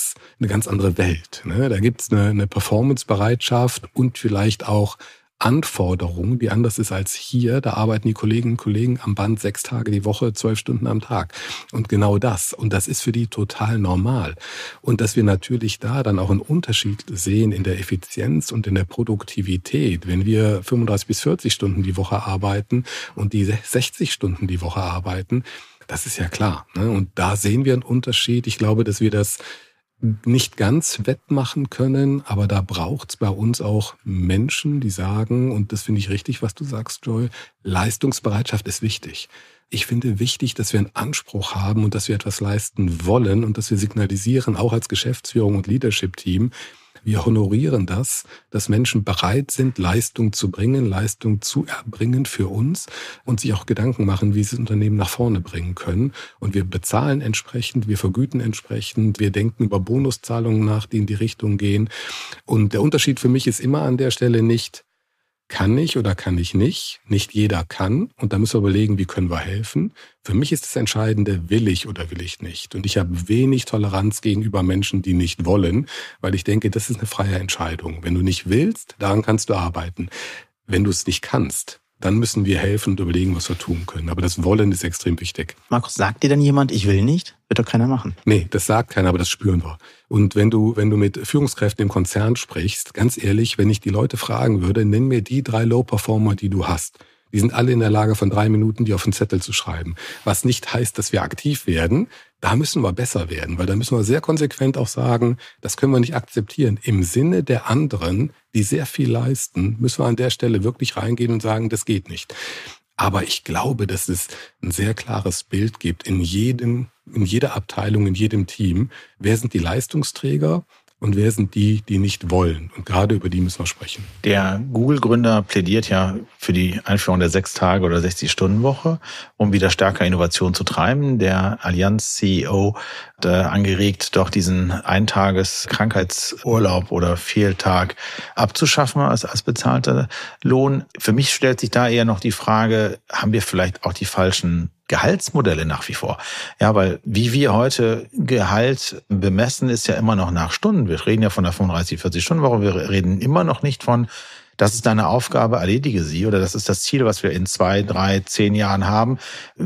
A: andere Welt. Ne? Da gibt's eine Performance-Bereitschaft und vielleicht auch Anforderung, die anders ist als hier. Da arbeiten die Kolleginnen und Kollegen am Band 6 Tage die Woche, 12 Stunden am Tag. Und genau das. Und das ist für die total normal. Und dass wir natürlich da dann auch einen Unterschied sehen in der Effizienz und in der Produktivität. Wenn wir 35 bis 40 Stunden die Woche arbeiten und die 60 Stunden die Woche arbeiten, das ist ja klar. Ne? Und da sehen wir einen Unterschied. Ich glaube, dass wir das nicht ganz wettmachen können, aber da braucht's bei uns auch Menschen, die sagen, und das finde ich richtig, was du sagst, Joy, Leistungsbereitschaft ist wichtig. Ich finde wichtig, dass wir einen Anspruch haben und dass wir etwas leisten wollen und dass wir signalisieren, auch als Geschäftsführung und Leadership-Team, wir honorieren das, dass Menschen bereit sind, Leistung zu bringen, Leistung zu erbringen für uns und sich auch Gedanken machen, wie sie das Unternehmen nach vorne bringen können. Und wir bezahlen entsprechend, wir vergüten entsprechend, wir denken über Bonuszahlungen nach, die in die Richtung gehen. Und der Unterschied für mich ist immer an der Stelle nicht, kann ich oder kann ich nicht? Nicht jeder kann. Und da müssen wir überlegen, wie können wir helfen. Für mich ist das Entscheidende, will ich oder will ich nicht. Und ich habe wenig Toleranz gegenüber Menschen, die nicht wollen, weil ich denke, das ist eine freie Entscheidung. Wenn du nicht willst, daran kannst du arbeiten. Wenn du es nicht kannst, dann müssen wir helfen und überlegen, was wir tun können. Aber das Wollen ist extrem wichtig.
C: Markus, sagt dir dann jemand, ich will nicht? Wird doch keiner machen.
A: Nee, das sagt keiner, aber das spüren wir. Und wenn du mit Führungskräften im Konzern sprichst, ganz ehrlich, wenn ich die Leute fragen würde, nenn mir die 3 Low-Performer, die du hast. Die sind alle in der Lage, von 3 Minuten die auf den Zettel zu schreiben. Was nicht heißt, dass wir aktiv werden. Da müssen wir besser werden, weil da müssen wir sehr konsequent auch sagen, das können wir nicht akzeptieren. Im Sinne der anderen, die sehr viel leisten, müssen wir an der Stelle wirklich reingehen und sagen, das geht nicht. Aber ich glaube, dass es ein sehr klares Bild gibt in jeder Abteilung, in jedem Team. Wer sind die Leistungsträger? Und wer sind die, die nicht wollen? Und gerade über die müssen wir sprechen.
D: Der Google-Gründer plädiert ja für die Einführung der 6-Tage- oder 60-Stunden-Woche, um wieder stärker Innovation zu treiben. Der Allianz-CEO hat angeregt, doch diesen Eintages-Krankheitsurlaub oder Fehltag abzuschaffen als bezahlter Lohn. Für mich stellt sich da eher noch die Frage, haben wir vielleicht auch die falschen Gehaltsmodelle nach wie vor. Ja, weil wie wir heute Gehalt bemessen, ist ja immer noch nach Stunden. Wir reden ja von der 35, 40-Stunden-Woche. Wir reden immer noch nicht von, das ist deine Aufgabe, erledige sie, oder das ist das Ziel, was wir in 2, 3, 10 Jahren haben.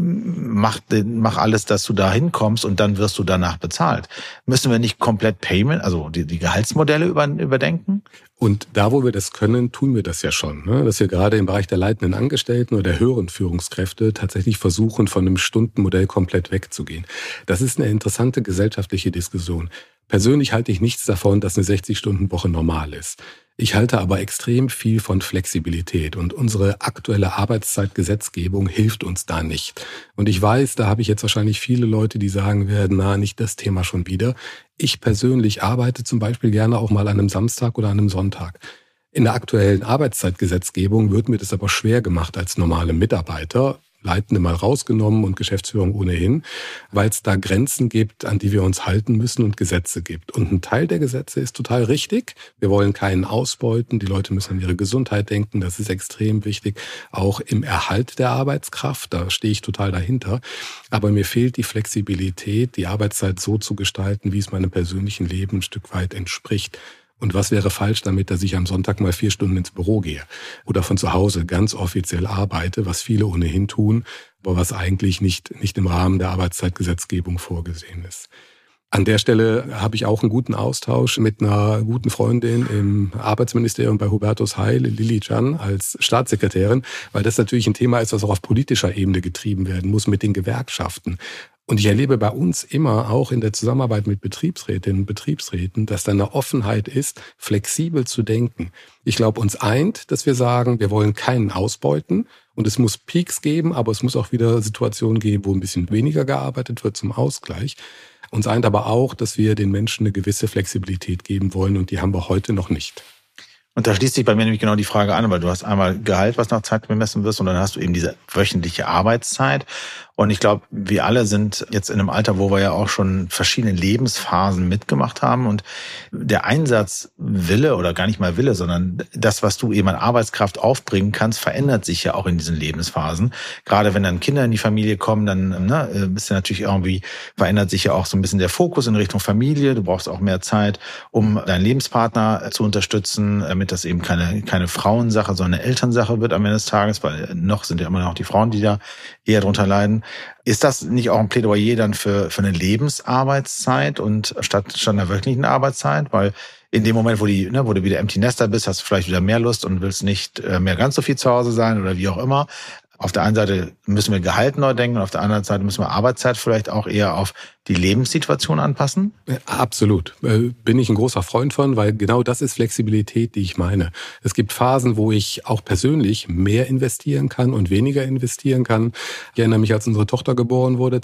D: Mach alles, dass du da hinkommst und dann wirst du danach bezahlt. Müssen wir nicht komplett Payment, also die Gehaltsmodelle überdenken?
A: Und da, wo wir das können, tun wir das ja schon. Ne? Dass wir gerade im Bereich der leitenden Angestellten oder der höheren Führungskräfte tatsächlich versuchen, von einem Stundenmodell komplett wegzugehen. Das ist eine interessante gesellschaftliche Diskussion. Persönlich halte ich nichts davon, dass eine 60-Stunden-Woche normal ist. Ich halte aber extrem viel von Flexibilität und unsere aktuelle Arbeitszeitgesetzgebung hilft uns da nicht. Und ich weiß, da habe ich jetzt wahrscheinlich viele Leute, die sagen werden, nicht das Thema schon wieder. Ich persönlich arbeite zum Beispiel gerne auch mal an einem Samstag oder an einem Sonntag. In der aktuellen Arbeitszeitgesetzgebung wird mir das aber schwer gemacht als normale Mitarbeiter, Leitende mal rausgenommen und Geschäftsführung ohnehin, weil es da Grenzen gibt, an die wir uns halten müssen und Gesetze gibt. Und ein Teil der Gesetze ist total richtig. Wir wollen keinen ausbeuten. Die Leute müssen an ihre Gesundheit denken. Das ist extrem wichtig. Auch im Erhalt der Arbeitskraft, da stehe ich total dahinter. Aber mir fehlt die Flexibilität, die Arbeitszeit so zu gestalten, wie es meinem persönlichen Leben ein Stück weit entspricht. Und was wäre falsch damit, dass ich am Sonntag mal 4 Stunden ins Büro gehe oder von zu Hause ganz offiziell arbeite, was viele ohnehin tun, aber was eigentlich nicht im Rahmen der Arbeitszeitgesetzgebung vorgesehen ist. An der Stelle habe ich auch einen guten Austausch mit einer guten Freundin im Arbeitsministerium bei Hubertus Heil, Lili Can, als Staatssekretärin, weil das natürlich ein Thema ist, was auch auf politischer Ebene getrieben werden muss mit den Gewerkschaften. Und ich erlebe bei uns immer, auch in der Zusammenarbeit mit Betriebsrätinnen und Betriebsräten, dass da eine Offenheit ist, flexibel zu denken. Ich glaube, uns eint, dass wir sagen, wir wollen keinen ausbeuten und es muss Peaks geben, aber es muss auch wieder Situationen geben, wo ein bisschen weniger gearbeitet wird zum Ausgleich. Uns eint aber auch, dass wir den Menschen eine gewisse Flexibilität geben wollen und die haben wir heute noch nicht.
D: Und da schließt sich bei mir nämlich genau die Frage an, weil du hast einmal Gehalt, was nach Zeit bemessen wird, und dann hast du eben diese wöchentliche Arbeitszeit. Und ich glaube, wir alle sind jetzt in einem Alter, wo wir ja auch schon verschiedene Lebensphasen mitgemacht haben. Und der Einsatzwille oder gar nicht mal Wille, sondern das, was du eben an Arbeitskraft aufbringen kannst, verändert sich ja auch in diesen Lebensphasen. Gerade wenn dann Kinder in die Familie kommen, dann ist ja natürlich irgendwie, verändert sich ja auch so ein bisschen der Fokus in Richtung Familie. Du brauchst auch mehr Zeit, um deinen Lebenspartner zu unterstützen, damit das eben keine Frauensache, sondern eine Elternsache wird am Ende des Tages, weil noch sind ja immer noch die Frauen, die da eher drunter leiden. Ist das nicht auch ein Plädoyer dann für eine Lebensarbeitszeit und statt einer wöchentlichen Arbeitszeit? Weil in dem Moment, wo du wieder Empty Nester bist, hast du vielleicht wieder mehr Lust und willst nicht mehr ganz so viel zu Hause sein oder wie auch immer. Auf der einen Seite müssen wir Gehalt neu denken und auf der anderen Seite müssen wir Arbeitszeit vielleicht auch eher auf die Lebenssituation anpassen?
A: Absolut. Bin ich ein großer Freund von, weil genau das ist Flexibilität, die ich meine. Es gibt Phasen, wo ich auch persönlich mehr investieren kann und weniger investieren kann. Ich erinnere mich, als unsere Tochter geboren wurde,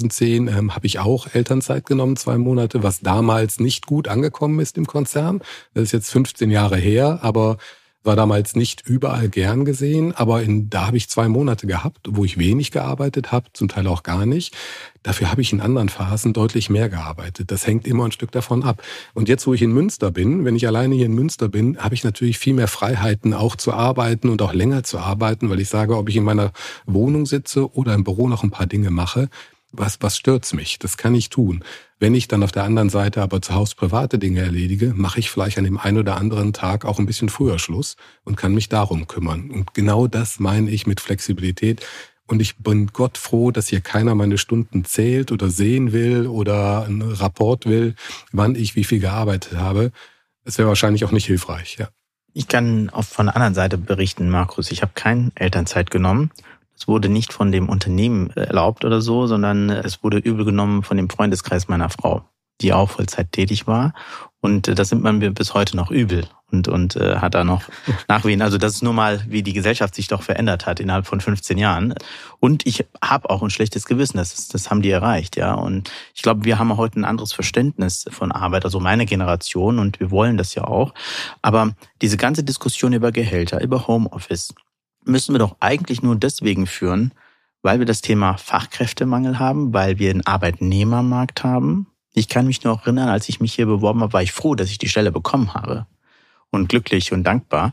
A: 2010, habe ich auch Elternzeit genommen, 2 Monate, was damals nicht gut angekommen ist im Konzern. Das ist jetzt 15 Jahre her, aber war damals nicht überall gern gesehen, aber da habe ich 2 Monate gehabt, wo ich wenig gearbeitet habe, zum Teil auch gar nicht. Dafür habe ich in anderen Phasen deutlich mehr gearbeitet. Das hängt immer ein Stück davon ab. Und jetzt, wo ich in Münster bin, wenn ich alleine hier in Münster bin, habe ich natürlich viel mehr Freiheiten, auch zu arbeiten und auch länger zu arbeiten, weil ich sage, ob ich in meiner Wohnung sitze oder im Büro noch ein paar Dinge mache, was stört's mich? Das kann ich tun. Wenn ich dann auf der anderen Seite aber zu Hause private Dinge erledige, mache ich vielleicht an dem einen oder anderen Tag auch ein bisschen früher Schluss und kann mich darum kümmern. Und genau das meine ich mit Flexibilität. Und ich bin Gott froh, dass hier keiner meine Stunden zählt oder sehen will oder einen Rapport will, wann ich wie viel gearbeitet habe. Das wäre wahrscheinlich auch nicht hilfreich, ja.
C: Ich kann auch von der anderen Seite berichten, Markus. Ich habe keine Elternzeit genommen. Es wurde nicht von dem Unternehmen erlaubt oder so, sondern es wurde übel genommen von dem Freundeskreis meiner Frau, die auch Vollzeit tätig war. Und das nimmt man mir bis heute noch übel und hat da noch Nachwehen. Also das ist nur mal, wie die Gesellschaft sich doch verändert hat innerhalb von 15 Jahren. Und ich habe auch ein schlechtes Gewissen, das haben die erreicht, ja. Und ich glaube, wir haben heute ein anderes Verständnis von Arbeit, also meine Generation, und wir wollen das ja auch. Aber diese ganze Diskussion über Gehälter, über Homeoffice, müssen wir doch eigentlich nur deswegen führen, weil wir das Thema Fachkräftemangel haben, weil wir einen Arbeitnehmermarkt haben. Ich kann mich noch erinnern, als ich mich hier beworben habe, war ich froh, dass ich die Stelle bekommen habe und glücklich und dankbar.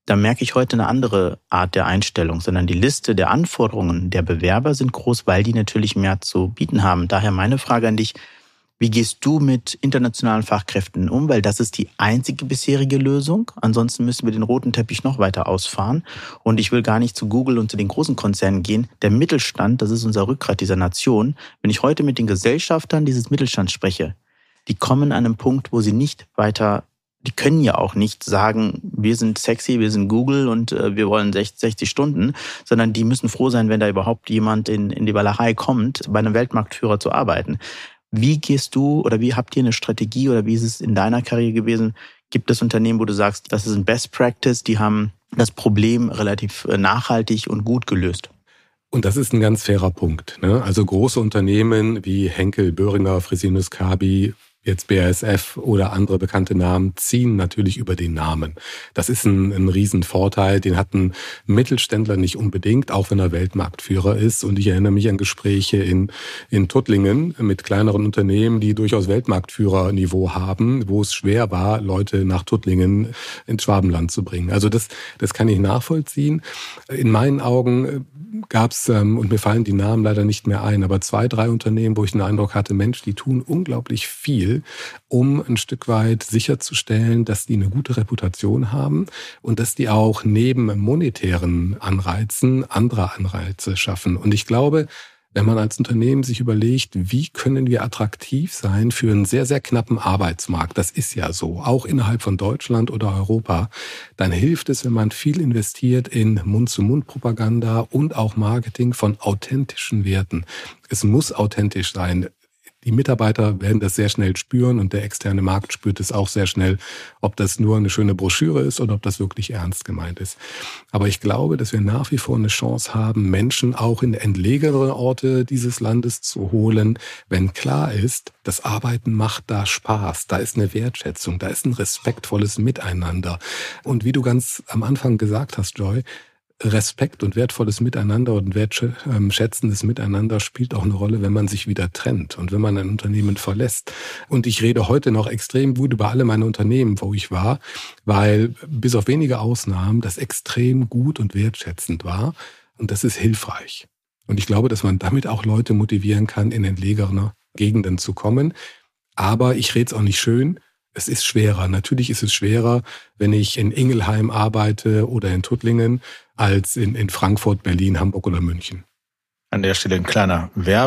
C: da merke ich heute eine andere Art der Einstellung, sondern die Liste der Anforderungen der Bewerber sind groß, weil die natürlich mehr zu bieten haben. Daher meine Frage an dich, wie gehst du mit internationalen Fachkräften um? Weil das ist die einzige bisherige Lösung. Ansonsten müssen wir den roten Teppich noch weiter ausfahren. Und ich will gar nicht zu Google und zu den großen Konzernen gehen. Der Mittelstand, das ist unser Rückgrat dieser Nation. Wenn ich heute mit den Gesellschaftern dieses Mittelstands spreche, die kommen an einem Punkt, wo sie nicht weiter, die können ja auch nicht sagen, wir sind sexy, wir sind Google und wir wollen 60 Stunden, sondern die müssen froh sein, wenn da überhaupt jemand in die Walachei kommt, bei einem Weltmarktführer zu arbeiten. Wie gehst du oder wie habt ihr eine Strategie oder wie ist es in deiner Karriere gewesen? Gibt es Unternehmen, wo du sagst, das ist ein Best Practice, die haben das Problem relativ nachhaltig und gut gelöst?
A: Und das ist ein ganz fairer Punkt, ne? Also große Unternehmen wie Henkel, Boehringer, Fresenius Kabi, jetzt BASF oder andere bekannte Namen ziehen natürlich über den Namen. Das ist ein Riesenvorteil, den hat ein Mittelständler nicht unbedingt, auch wenn er Weltmarktführer ist. Und ich erinnere mich an Gespräche in Tuttlingen mit kleineren Unternehmen, die durchaus Weltmarktführerniveau haben, wo es schwer war, Leute nach Tuttlingen ins Schwabenland zu bringen. Also das kann ich nachvollziehen. In meinen Augen gab's, und mir fallen die Namen leider nicht mehr ein, aber 2, 3 Unternehmen, wo ich den Eindruck hatte, Mensch, die tun unglaublich viel, um ein Stück weit sicherzustellen, dass die eine gute Reputation haben und dass die auch neben monetären Anreizen andere Anreize schaffen. Und ich glaube, wenn man als Unternehmen sich überlegt, wie können wir attraktiv sein für einen sehr, sehr knappen Arbeitsmarkt, das ist ja so, auch innerhalb von Deutschland oder Europa, dann hilft es, wenn man viel investiert in Mund-zu-Mund-Propaganda und auch Marketing von authentischen Werten. Es muss authentisch sein. Die Mitarbeiter werden das sehr schnell spüren und der externe Markt spürt es auch sehr schnell, ob das nur eine schöne Broschüre ist oder ob das wirklich ernst gemeint ist. Aber ich glaube, dass wir nach wie vor eine Chance haben, Menschen auch in entlegenere Orte dieses Landes zu holen, wenn klar ist, das Arbeiten macht da Spaß, da ist eine Wertschätzung, da ist ein respektvolles Miteinander. Und wie du ganz am Anfang gesagt hast, Joy, Respekt und wertvolles Miteinander und wertschätzendes Miteinander spielt auch eine Rolle, wenn man sich wieder trennt und wenn man ein Unternehmen verlässt. Und ich rede heute noch extrem gut über alle meine Unternehmen, wo ich war, weil bis auf wenige Ausnahmen das extrem gut und wertschätzend war. Und das ist hilfreich. Und ich glaube, dass man damit auch Leute motivieren kann, in entlegene Gegenden zu kommen. Aber ich rede es auch nicht schön. Es ist schwerer. Natürlich ist es schwerer, wenn ich in Ingelheim arbeite oder in Tuttlingen, als in Frankfurt, Berlin, Hamburg oder München.
D: An der Stelle eine kleine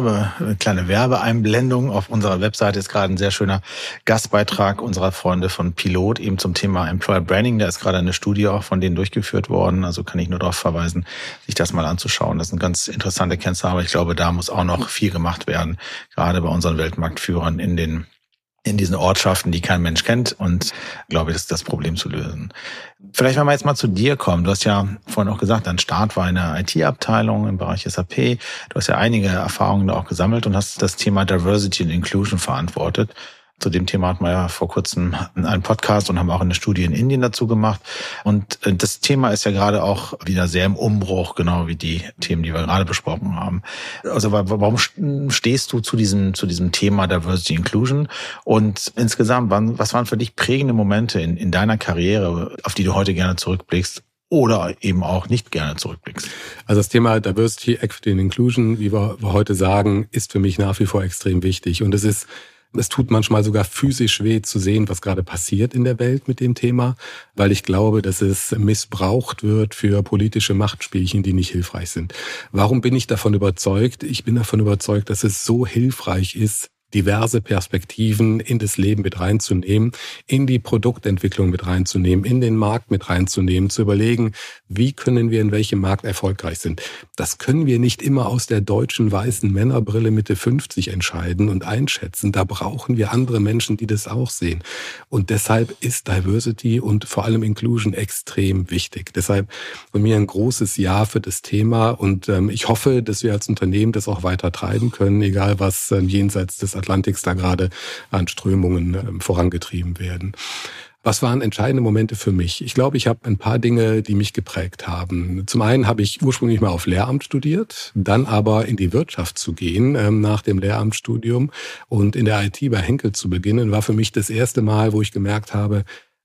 D: Werbeeinblendung. Auf unserer Webseite ist gerade ein sehr schöner Gastbeitrag unserer Freunde von Pilot, eben zum Thema Employer Branding. Da ist gerade eine Studie auch von denen durchgeführt worden. Also kann ich nur darauf verweisen, sich das mal anzuschauen. Das ist eine ganz interessante Kennzahl, aber ich glaube, da muss auch noch viel gemacht werden, gerade bei unseren Weltmarktführern in diesen Ortschaften, die kein Mensch kennt, und glaube, das ist das Problem zu lösen. Vielleicht, wenn wir jetzt mal zu dir kommen. Du hast ja vorhin auch gesagt, dein Start war in der IT-Abteilung im Bereich SAP. Du hast ja einige Erfahrungen da auch gesammelt und hast das Thema Diversity and Inclusion verantwortet. Zu dem Thema hatten wir ja vor kurzem einen Podcast und haben auch eine Studie in Indien dazu gemacht. Und das Thema ist ja gerade auch wieder sehr im Umbruch, genau wie die Themen, die wir gerade besprochen haben. Also warum stehst du zu diesem Thema Diversity Inclusion? Und insgesamt, was waren für dich prägende Momente in deiner Karriere, auf die du heute gerne zurückblickst? Oder eben auch nicht gerne zurückblickst.
A: Also das Thema Diversity, Equity and Inclusion, wie wir heute sagen, ist für mich nach wie vor extrem wichtig. Und es tut manchmal sogar physisch weh zu sehen, was gerade passiert in der Welt mit dem Thema, weil ich glaube, dass es missbraucht wird für politische Machtspielchen, die nicht hilfreich sind. Warum bin ich davon überzeugt? Ich bin davon überzeugt, dass es so hilfreich ist, diverse Perspektiven in das Leben mit reinzunehmen, in die Produktentwicklung mit reinzunehmen, in den Markt mit reinzunehmen, zu überlegen, wie können wir in welchem Markt erfolgreich sind. Das können wir nicht immer aus der deutschen weißen Männerbrille Mitte 50 entscheiden und einschätzen. Da brauchen wir andere Menschen, die das auch sehen. Und deshalb ist Diversity und vor allem Inclusion extrem wichtig. Deshalb von mir ein großes Ja für das Thema und ich hoffe, dass wir als Unternehmen das auch weiter treiben können, egal was jenseits des Atlantiks da gerade an Strömungen vorangetrieben werden. Was waren entscheidende Momente für mich? Ich glaube, ich habe ein paar Dinge, die mich geprägt haben. Zum einen habe ich ursprünglich mal auf Lehramt studiert, dann aber in die Wirtschaft zu gehen nach dem Lehramtsstudium und in der IT bei Henkel zu beginnen, war für mich das erste Mal, wo ich gemerkt habe,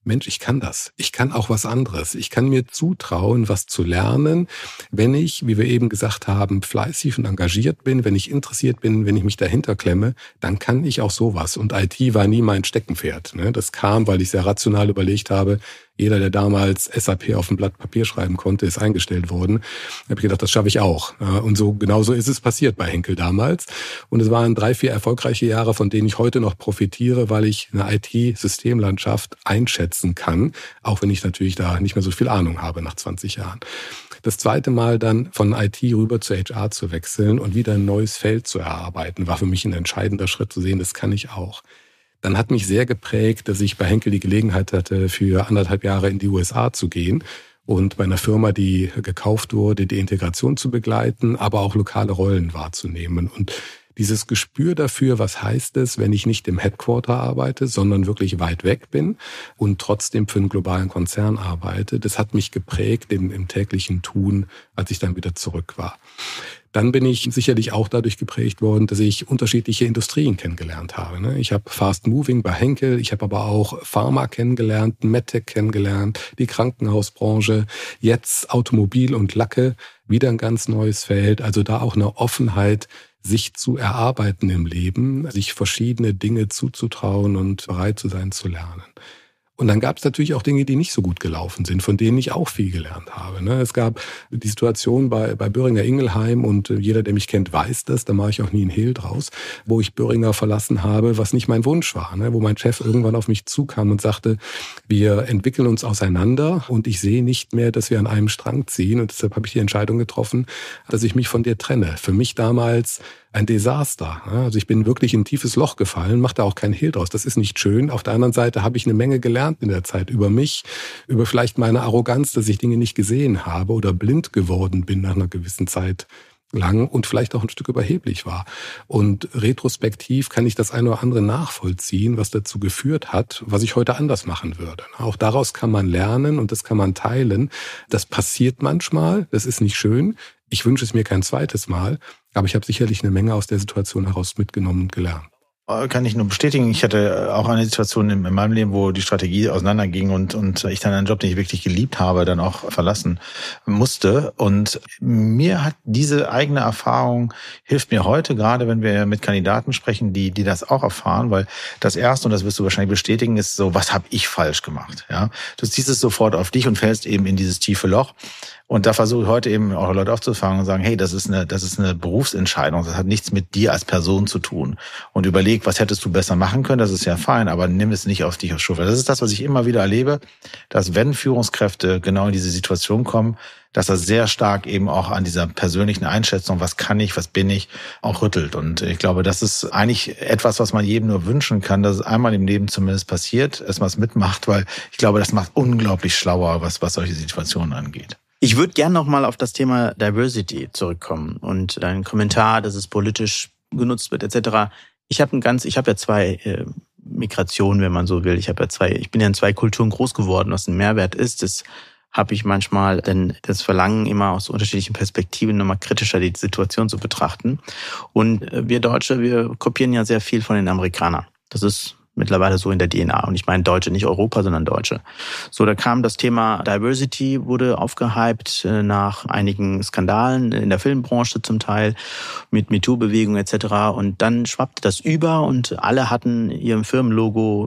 A: Mensch, ich kann das. Ich kann auch was anderes. Ich kann mir zutrauen, was zu lernen, wenn ich, wie wir eben gesagt haben, fleißig und engagiert bin, wenn ich interessiert bin, wenn ich mich dahinter klemme, dann kann ich auch sowas. Und IT war nie mein Steckenpferd. Das kam, weil ich sehr rational überlegt habe, jeder, der damals SAP auf ein Blatt Papier schreiben konnte, ist eingestellt worden. Da habe ich gedacht, das schaffe ich auch. Und so genauso ist es passiert bei Henkel damals. Und es waren 3-4 erfolgreiche Jahre, von denen ich heute noch profitiere, weil ich eine IT-Systemlandschaft einschätzen kann, auch wenn ich natürlich da nicht mehr so viel Ahnung habe nach 20 Jahren. Das zweite Mal dann von IT rüber zu HR zu wechseln und wieder ein neues Feld zu erarbeiten, war für mich ein entscheidender Schritt zu sehen, das kann ich auch. Dann hat mich sehr geprägt, dass ich bei Henkel die Gelegenheit hatte, für 1,5 Jahre in die USA zu gehen und bei einer Firma, die gekauft wurde, die Integration zu begleiten, aber auch lokale Rollen wahrzunehmen. Und dieses Gespür dafür, was heißt es, wenn ich nicht im Headquarter arbeite, sondern wirklich weit weg bin und trotzdem für einen globalen Konzern arbeite, das hat mich geprägt im täglichen Tun, als ich dann wieder zurück war. Dann bin ich sicherlich auch dadurch geprägt worden, dass ich unterschiedliche Industrien kennengelernt habe. Ich habe Fast Moving bei Henkel, ich habe aber auch Pharma kennengelernt, MedTech kennengelernt, die Krankenhausbranche, jetzt Automobil und Lacke, wieder ein ganz neues Feld. Also da auch eine Offenheit, sich zu erarbeiten im Leben, sich verschiedene Dinge zuzutrauen und bereit zu sein zu lernen. Und dann gab es natürlich auch Dinge, die nicht so gut gelaufen sind, von denen ich auch viel gelernt habe. Es gab die Situation bei Boehringer Ingelheim und jeder, der mich kennt, weiß das, da mache ich auch nie einen Hehl draus, wo ich Boehringer verlassen habe, was nicht mein Wunsch war, wo mein Chef irgendwann auf mich zukam und sagte, wir entwickeln uns auseinander und ich sehe nicht mehr, dass wir an einem Strang ziehen und deshalb habe ich die Entscheidung getroffen, dass ich mich von dir trenne. Für mich damals ein Desaster. Also ich bin wirklich in ein tiefes Loch gefallen, mache da auch keinen Hehl draus. Das ist nicht schön. Auf der anderen Seite habe ich eine Menge gelernt in der Zeit über mich, über vielleicht meine Arroganz, dass ich Dinge nicht gesehen habe oder blind geworden bin nach einer gewissen Zeit lang und vielleicht auch ein Stück überheblich war. Und retrospektiv kann ich das eine oder andere nachvollziehen, was dazu geführt hat, was ich heute anders machen würde. Auch daraus kann man lernen und das kann man teilen. Das passiert manchmal, das ist nicht schön. Ich wünsche es mir kein zweites Mal, aber ich habe sicherlich eine Menge aus der Situation heraus mitgenommen und gelernt.
D: Kann ich nur bestätigen. Ich hatte auch eine Situation in meinem Leben, wo die Strategie auseinanderging und ich dann einen Job, den ich wirklich geliebt habe, dann auch verlassen musste. Und mir hat diese eigene Erfahrung, hilft mir heute, gerade wenn wir mit Kandidaten sprechen, die das auch erfahren, weil das Erste, und das wirst du wahrscheinlich bestätigen, ist so, was habe ich falsch gemacht? Ja, du ziehst es sofort auf dich und fällst eben in dieses tiefe Loch. Und da versuche ich heute eben auch Leute aufzufangen und sagen, hey, das ist eine Berufsentscheidung. Das hat nichts mit dir als Person zu tun. Und überleg, was hättest du besser machen können? Das ist ja fein, aber nimm es nicht auf dich als Schulter. Das ist das, was ich immer wieder erlebe, dass wenn Führungskräfte genau in diese Situation kommen, dass er sehr stark eben auch an dieser persönlichen Einschätzung, was kann ich, was bin ich, auch rüttelt. Und ich glaube, das ist eigentlich etwas, was man jedem nur wünschen kann, dass es einmal im Leben zumindest passiert, dass man es mitmacht, weil ich glaube, das macht unglaublich schlauer, was solche Situationen angeht.
C: Ich würde gerne nochmal auf das Thema Diversity zurückkommen und deinen Kommentar, dass es politisch genutzt wird etc. Ich habe ja 2 Migrationen, wenn man so will. Ich bin ja in 2 Kulturen groß geworden, was ein Mehrwert ist. Das habe ich manchmal denn das Verlangen, immer aus unterschiedlichen Perspektiven nochmal kritischer die Situation zu betrachten. Und wir Deutsche, wir kopieren ja sehr viel von den Amerikanern. Das ist mittlerweile so in der DNA. Und ich meine Deutsche, nicht Europa, sondern Deutsche. So, da kam das Thema Diversity, wurde aufgehypt nach einigen Skandalen in der Filmbranche zum Teil, mit MeToo-Bewegung etc. Und dann schwappte das über und alle hatten ihr Firmenlogo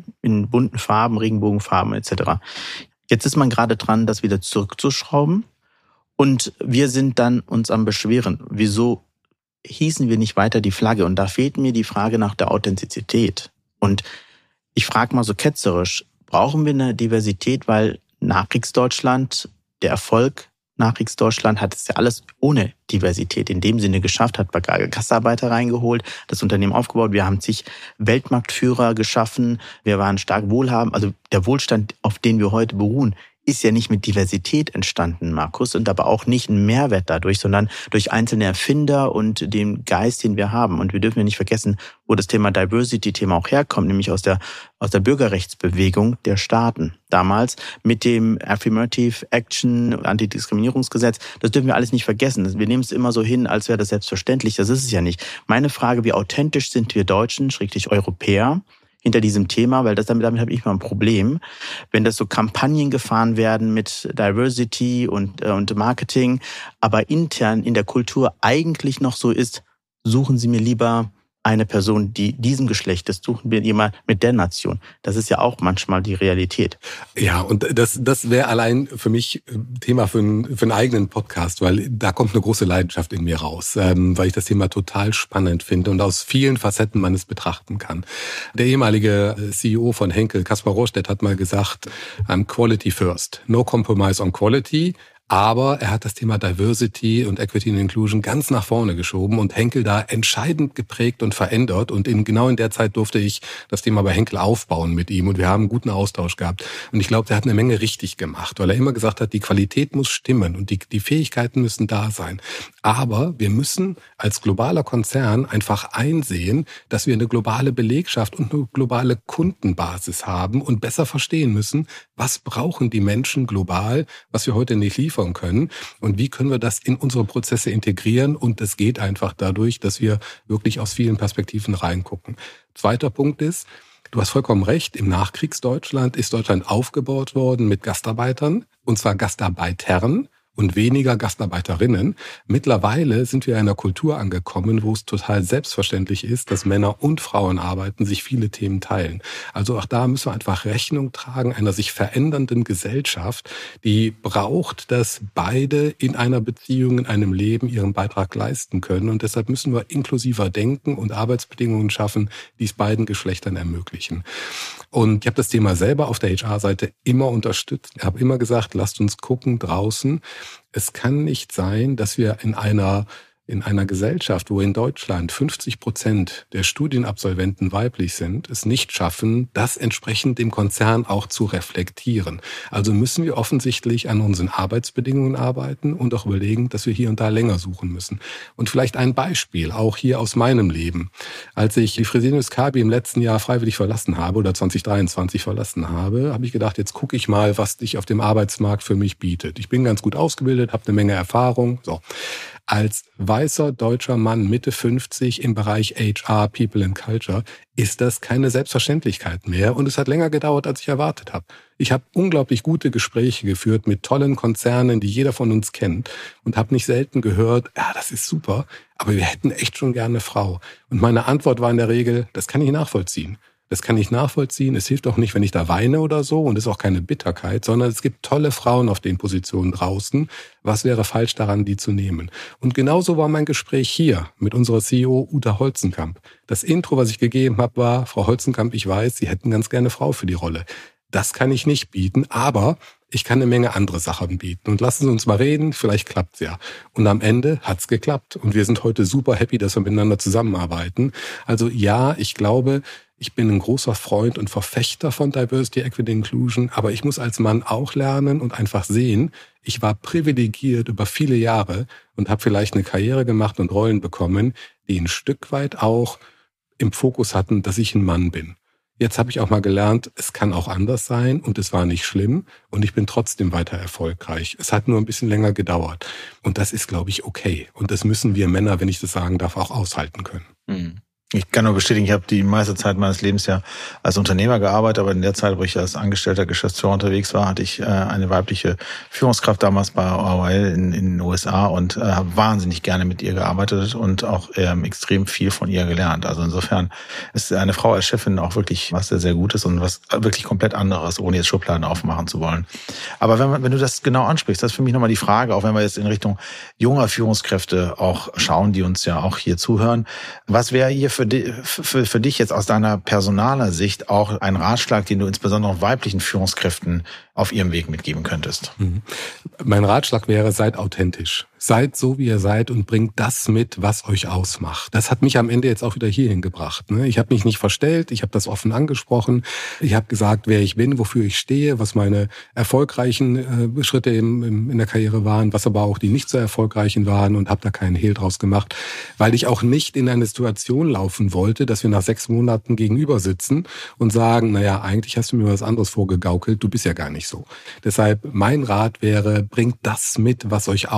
C: in bunten Farben, Regenbogenfarben etc. Jetzt ist man gerade dran, das wieder zurückzuschrauben. Und wir sind dann uns am Beschweren. Wieso hießen wir nicht weiter die Flagge? Und da fehlt mir die Frage nach der Authentizität. Und ich frage mal so ketzerisch, brauchen wir eine Diversität, weil Nachkriegsdeutschland, der Erfolg Nachkriegsdeutschland hat es ja alles ohne Diversität in dem Sinne geschafft, hat Gastarbeiter reingeholt, das Unternehmen aufgebaut, wir haben zig Weltmarktführer geschaffen, wir waren stark wohlhabend, also der Wohlstand, auf den wir heute beruhen, ist ja nicht mit Diversität entstanden, Markus, und aber auch nicht ein Mehrwert dadurch, sondern durch einzelne Erfinder und den Geist, den wir haben. Und wir dürfen ja nicht vergessen, wo das Thema Diversity-Thema auch herkommt, nämlich aus der Bürgerrechtsbewegung der Staaten. Damals mit dem Affirmative Action, Antidiskriminierungsgesetz. Das dürfen wir alles nicht vergessen. Wir nehmen es immer so hin, als wäre das selbstverständlich. Das ist es ja nicht. Meine Frage, wie authentisch sind wir Deutschen, / Europäer, hinter diesem Thema, weil damit habe ich mal ein Problem, wenn das so Kampagnen gefahren werden mit Diversity und Marketing, aber intern in der Kultur eigentlich noch so ist, suchen Sie mir lieber eine Person, die diesem Geschlecht ist, suchen wir jemand mit der Nation. Das ist ja auch manchmal die Realität.
A: Ja, und das wäre allein für mich Thema für einen eigenen Podcast, weil da kommt eine große Leidenschaft in mir raus, weil ich das Thema total spannend finde und aus vielen Facetten man es betrachten kann. Der ehemalige CEO von Henkel, Kaspar Rohrstedt, hat mal gesagt, Quality first, no compromise on quality. Aber er hat das Thema Diversity und Equity and Inclusion ganz nach vorne geschoben und Henkel da entscheidend geprägt und verändert. Und genau in der Zeit durfte ich das Thema bei Henkel aufbauen mit ihm. Und wir haben einen guten Austausch gehabt. Und ich glaube, der hat eine Menge richtig gemacht, weil er immer gesagt hat, die Qualität muss stimmen und die Fähigkeiten müssen da sein. Aber wir müssen als globaler Konzern einfach einsehen, dass wir eine globale Belegschaft und eine globale Kundenbasis haben und besser verstehen müssen, was brauchen die Menschen global, was wir heute nicht liefern können und wie können wir das in unsere Prozesse integrieren, und das geht einfach dadurch, dass wir wirklich aus vielen Perspektiven reingucken. Zweiter Punkt ist, du hast vollkommen recht, im Nachkriegsdeutschland ist Deutschland aufgebaut worden mit Gastarbeitern, und zwar Gastarbeitern und weniger Gastarbeiterinnen. Mittlerweile sind wir in einer Kultur angekommen, wo es total selbstverständlich ist, dass Männer und Frauen arbeiten, sich viele Themen teilen. Also auch da müssen wir einfach Rechnung tragen einer sich verändernden Gesellschaft, die braucht, dass beide in einer Beziehung, in einem Leben ihren Beitrag leisten können. Und deshalb müssen wir inklusiver denken und Arbeitsbedingungen schaffen, die es beiden Geschlechtern ermöglichen. Und ich habe das Thema selber auf der HR-Seite immer unterstützt. Ich habe immer gesagt, lasst uns gucken draußen. Es kann nicht sein, dass wir in einer Gesellschaft, wo in Deutschland 50% der Studienabsolventen weiblich sind, es nicht schaffen, das entsprechend dem Konzern auch zu reflektieren. Also müssen wir offensichtlich an unseren Arbeitsbedingungen arbeiten und auch überlegen, dass wir hier und da länger suchen müssen. Und vielleicht ein Beispiel, auch hier aus meinem Leben. Als ich die Fresenius Kabi im letzten Jahr freiwillig verlassen habe oder 2023 verlassen habe, habe ich gedacht, jetzt gucke ich mal, was sich auf dem Arbeitsmarkt für mich bietet. Ich bin ganz gut ausgebildet, habe eine Menge Erfahrung. So. Als weißer deutscher Mann Mitte 50 im Bereich HR, People and Culture, ist das keine Selbstverständlichkeit mehr. Und es hat länger gedauert, als ich erwartet habe. Ich habe unglaublich gute Gespräche geführt mit tollen Konzernen, die jeder von uns kennt. Und habe nicht selten gehört, ja, das ist super, aber wir hätten echt schon gerne eine Frau. Und meine Antwort war in der Regel, das kann ich nachvollziehen. Das kann ich nachvollziehen. Es hilft auch nicht, wenn ich da weine oder so, und es ist auch keine Bitterkeit, sondern es gibt tolle Frauen auf den Positionen draußen. Was wäre falsch daran, die zu nehmen? Und genauso war mein Gespräch hier mit unserer CEO Uta Holzenkamp. Das Intro, was ich gegeben habe, war, Frau Holzenkamp, ich weiß, Sie hätten ganz gerne Frau für die Rolle. Das kann ich nicht bieten, aber ich kann eine Menge andere Sachen bieten. Und lassen Sie uns mal reden, vielleicht klappt's ja. Und am Ende hat's geklappt. Und wir sind heute super happy, dass wir miteinander zusammenarbeiten. Also ja, ich glaube, ich bin ein großer Freund und Verfechter von Diversity, Equity, Inclusion, aber ich muss als Mann auch lernen und einfach sehen, ich war privilegiert über viele Jahre und habe vielleicht eine Karriere gemacht und Rollen bekommen, die ein Stück weit auch im Fokus hatten, dass ich ein Mann bin. Jetzt habe ich auch mal gelernt, es kann auch anders sein und es war nicht schlimm und ich bin trotzdem weiter erfolgreich. Es hat nur ein bisschen länger gedauert und das ist, glaube ich, okay. Und das müssen wir Männer, wenn ich das sagen darf, auch aushalten können.
D: Mhm. Ich kann nur bestätigen, ich habe die meiste Zeit meines Lebens ja als Unternehmer gearbeitet, aber in der Zeit, wo ich als angestellter Geschäftsführer unterwegs war, hatte ich eine weibliche Führungskraft damals bei AOL in den USA und habe wahnsinnig gerne mit ihr gearbeitet und auch extrem viel von ihr gelernt. Also insofern ist eine Frau als Chefin auch wirklich was sehr, sehr Gutes und was wirklich komplett anderes, ohne jetzt Schubladen aufmachen zu wollen. Aber wenn du das genau ansprichst, das ist für mich nochmal die Frage, auch wenn wir jetzt in Richtung junger Führungskräfte auch schauen, die uns ja auch hier zuhören, was wäre hier für dich jetzt aus deiner personaler Sicht auch ein Ratschlag, den du insbesondere weiblichen Führungskräften auf ihrem Weg mitgeben könntest?
A: Mein Ratschlag wäre, seid authentisch. Seid so, wie ihr seid und bringt das mit, was euch ausmacht. Das hat mich am Ende jetzt auch wieder hierhin gebracht. Ich habe mich nicht verstellt, ich habe das offen angesprochen. Ich habe gesagt, wer ich bin, wofür ich stehe, was meine erfolgreichen Schritte in der Karriere waren, was aber auch die nicht so erfolgreichen waren und habe da keinen Hehl draus gemacht, weil ich auch nicht in eine Situation laufen wollte, dass wir nach 6 Monaten gegenüber sitzen und sagen, naja, eigentlich hast du mir was anderes vorgegaukelt, du bist ja gar nicht so. Deshalb mein Rat wäre, bringt das mit, was euch ausmacht.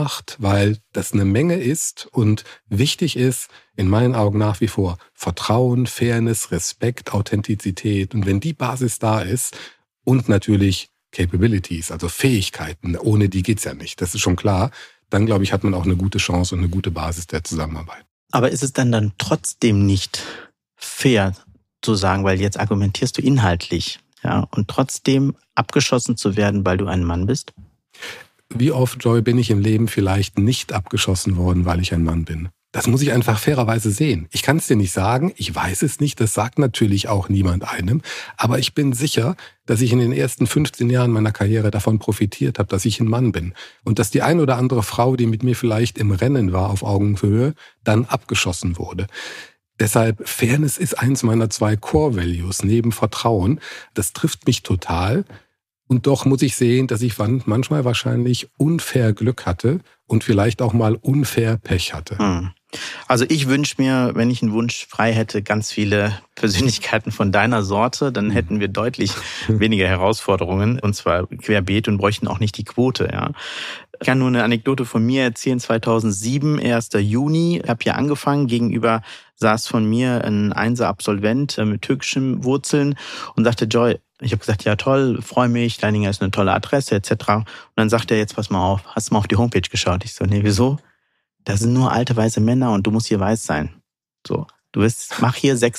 A: gemacht, weil das eine Menge ist und wichtig ist, in meinen Augen nach wie vor, Vertrauen, Fairness, Respekt, Authentizität. Und wenn die Basis da ist und natürlich Capabilities, also Fähigkeiten, ohne die geht's ja nicht, das ist schon klar, dann glaube ich, hat man auch eine gute Chance und eine gute Basis der Zusammenarbeit.
C: Aber ist es dann trotzdem nicht fair zu sagen, weil jetzt argumentierst du inhaltlich, ja, und trotzdem abgeschossen zu werden, weil du ein Mann bist?
A: Wie oft, Joy, bin ich im Leben vielleicht nicht abgeschossen worden, weil ich ein Mann bin? Das muss ich einfach fairerweise sehen. Ich kann es dir nicht sagen, ich weiß es nicht, das sagt natürlich auch niemand einem, aber ich bin sicher, dass ich in den ersten 15 Jahren meiner Karriere davon profitiert habe, dass ich ein Mann bin und dass die ein oder andere Frau, die mit mir vielleicht im Rennen war auf Augenhöhe, dann abgeschossen wurde. Deshalb, Fairness ist eins meiner 2 Core-Values neben Vertrauen. Das trifft mich total. Und doch muss ich sehen, dass ich manchmal wahrscheinlich unfair Glück hatte und vielleicht auch mal unfair Pech hatte.
C: Also ich wünsche mir, wenn ich einen Wunsch frei hätte, ganz viele Persönlichkeiten von deiner Sorte, dann hätten wir deutlich weniger Herausforderungen, und zwar querbeet, und bräuchten auch nicht die Quote. Ja. Ich kann nur eine Anekdote von mir erzählen. 2007, 1. Juni, ich habe hier angefangen, gegenüber saß von mir ein 1er-Absolvent mit türkischen Wurzeln und sagte, Joy, ich habe gesagt, ja toll, freue mich, Leininger ist eine tolle Adresse etc. Und dann sagt er, jetzt pass mal auf, hast du mal auf die Homepage geschaut? Ich so, nee, wieso? Da sind nur alte weiße Männer und du musst hier weiß sein. So, du mach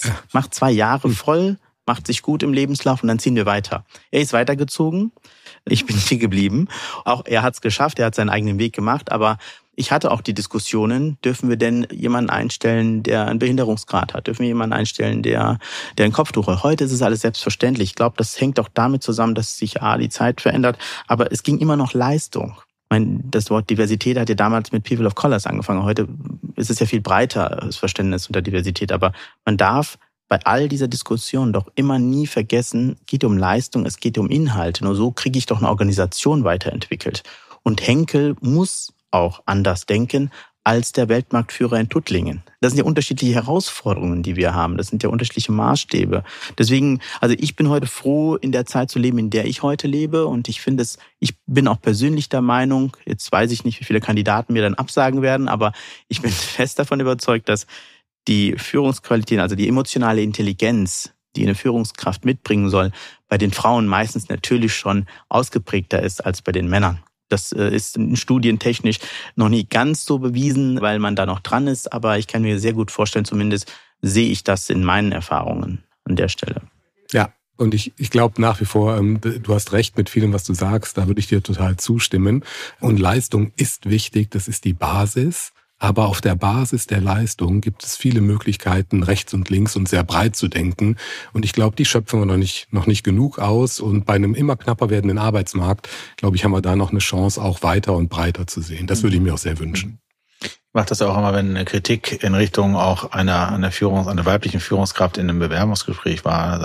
C: 2 Jahre voll, macht sich gut im Lebenslauf und dann ziehen wir weiter. Er ist weitergezogen, ich bin hier geblieben. Auch er hat es geschafft, er hat seinen eigenen Weg gemacht, aber ich hatte auch die Diskussionen, dürfen wir denn jemanden einstellen, der einen Behinderungsgrad hat? Dürfen wir jemanden einstellen, der ein Kopftuch hat? Heute ist es alles selbstverständlich. Ich glaube, das hängt auch damit zusammen, dass sich die Zeit verändert. Aber es ging immer noch Leistung. Ich meine, das Wort Diversität hat ja damals mit People of Colors angefangen. Heute ist es ja viel breiter, das Verständnis unter Diversität. Aber man darf bei all dieser Diskussion doch immer nie vergessen, es geht um Leistung, es geht um Inhalte. Nur so kriege ich doch eine Organisation weiterentwickelt. Und Henkel muss auch anders denken als der Weltmarktführer in Tuttlingen. Das sind ja unterschiedliche Herausforderungen, die wir haben. Das sind ja unterschiedliche Maßstäbe. Deswegen, also ich bin heute froh, in der Zeit zu leben, in der ich heute lebe. Und ich bin auch persönlich der Meinung, jetzt weiß ich nicht, wie viele Kandidaten mir dann absagen werden, aber ich bin fest davon überzeugt, dass die Führungsqualitäten, also die emotionale Intelligenz, die eine Führungskraft mitbringen soll, bei den Frauen meistens natürlich schon ausgeprägter ist als bei den Männern. Das ist studientechnisch noch nie ganz so bewiesen, weil man da noch dran ist. Aber ich kann mir sehr gut vorstellen, zumindest sehe ich das in meinen Erfahrungen an der Stelle.
A: Ja, und ich glaube nach wie vor, du hast recht mit vielem, was du sagst. Da würde ich dir total zustimmen. Und Leistung ist wichtig, das ist die Basis. Aber auf der Basis der Leistung gibt es viele Möglichkeiten, rechts und links und sehr breit zu denken. Und ich glaube, die schöpfen wir noch nicht genug aus. Und bei einem immer knapper werdenden Arbeitsmarkt, glaube ich, haben wir da noch eine Chance, auch weiter und breiter zu sehen. Das würde ich mir auch sehr wünschen.
D: Ich mache das auch immer, wenn eine Kritik in Richtung auch einer weiblichen Führungskraft in einem Bewerbungsgespräch war.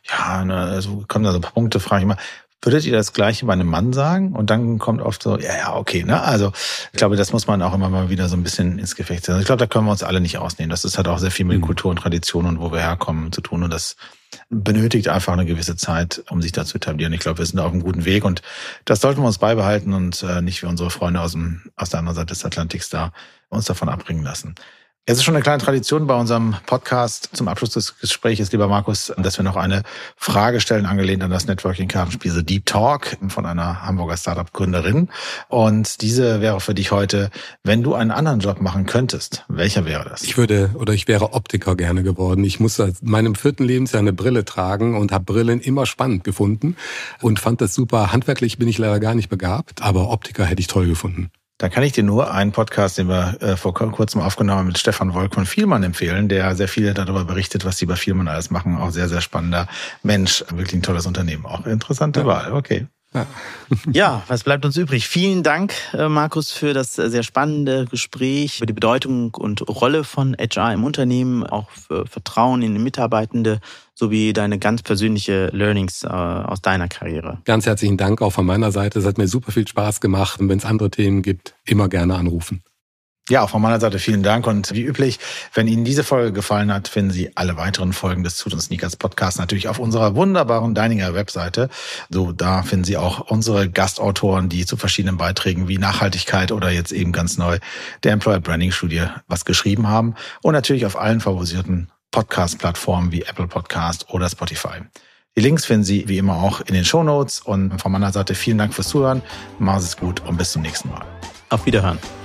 D: Also kommen da so ein paar Punkte, frage ich mal, würdet ihr das Gleiche bei einem Mann sagen? Und dann kommt oft so, ja, okay, ne? Also ich glaube, das muss man auch immer mal wieder so ein bisschen ins Gefecht setzen. Ich glaube, da können wir uns alle nicht ausnehmen. Das ist halt auch sehr viel mit Kultur und Tradition und wo wir herkommen zu tun. Und das benötigt einfach eine gewisse Zeit, um sich da zu etablieren. Ich glaube, wir sind auf einem guten Weg und das sollten wir uns beibehalten und nicht wie unsere Freunde aus der anderen Seite des Atlantiks da uns davon abbringen lassen. Es ist schon eine kleine Tradition bei unserem Podcast zum Abschluss des Gesprächs, lieber Markus, dass wir noch eine Frage stellen, angelehnt an das Networking-Kartenspiel The Deep Talk von einer Hamburger Startup-Gründerin. Und diese wäre für dich heute, wenn du einen anderen Job machen könntest, welcher wäre das? Ich
A: wäre Optiker gerne geworden. Ich muss seit meinem 4. Lebensjahr eine Brille tragen und habe Brillen immer spannend gefunden und fand das super. Handwerklich bin ich leider gar nicht begabt, aber Optiker hätte ich toll gefunden.
D: Da kann ich dir nur einen Podcast, den wir vor kurzem aufgenommen haben, mit Stefan Wolk von Vielmann empfehlen, der sehr viel darüber berichtet, was die bei Vielmann alles machen. Auch sehr, sehr spannender Mensch. Wirklich ein tolles Unternehmen. Auch interessante Wahl. Okay.
C: Ja, was bleibt uns übrig? Vielen Dank, Markus, für das sehr spannende Gespräch über die Bedeutung und Rolle von HR im Unternehmen, auch für Vertrauen in die Mitarbeitende sowie deine ganz persönliche Learnings aus deiner Karriere.
A: Ganz herzlichen Dank auch von meiner Seite. Es hat mir super viel Spaß gemacht. Und wenn es andere Themen gibt, immer gerne anrufen.
D: Ja, auch von meiner Seite vielen Dank und wie üblich, wenn Ihnen diese Folge gefallen hat, finden Sie alle weiteren Folgen des Suits & Sneakers Podcasts natürlich auf unserer wunderbaren Deininger Webseite. So, da finden Sie auch unsere Gastautoren, die zu verschiedenen Beiträgen wie Nachhaltigkeit oder jetzt eben ganz neu der Employer Branding Studie was geschrieben haben und natürlich auf allen favorisierten Podcast-Plattformen wie Apple Podcast oder Spotify. Die Links finden Sie wie immer auch in den Shownotes und von meiner Seite vielen Dank fürs Zuhören. Machen Sie es gut und bis zum nächsten Mal.
C: Auf Wiederhören.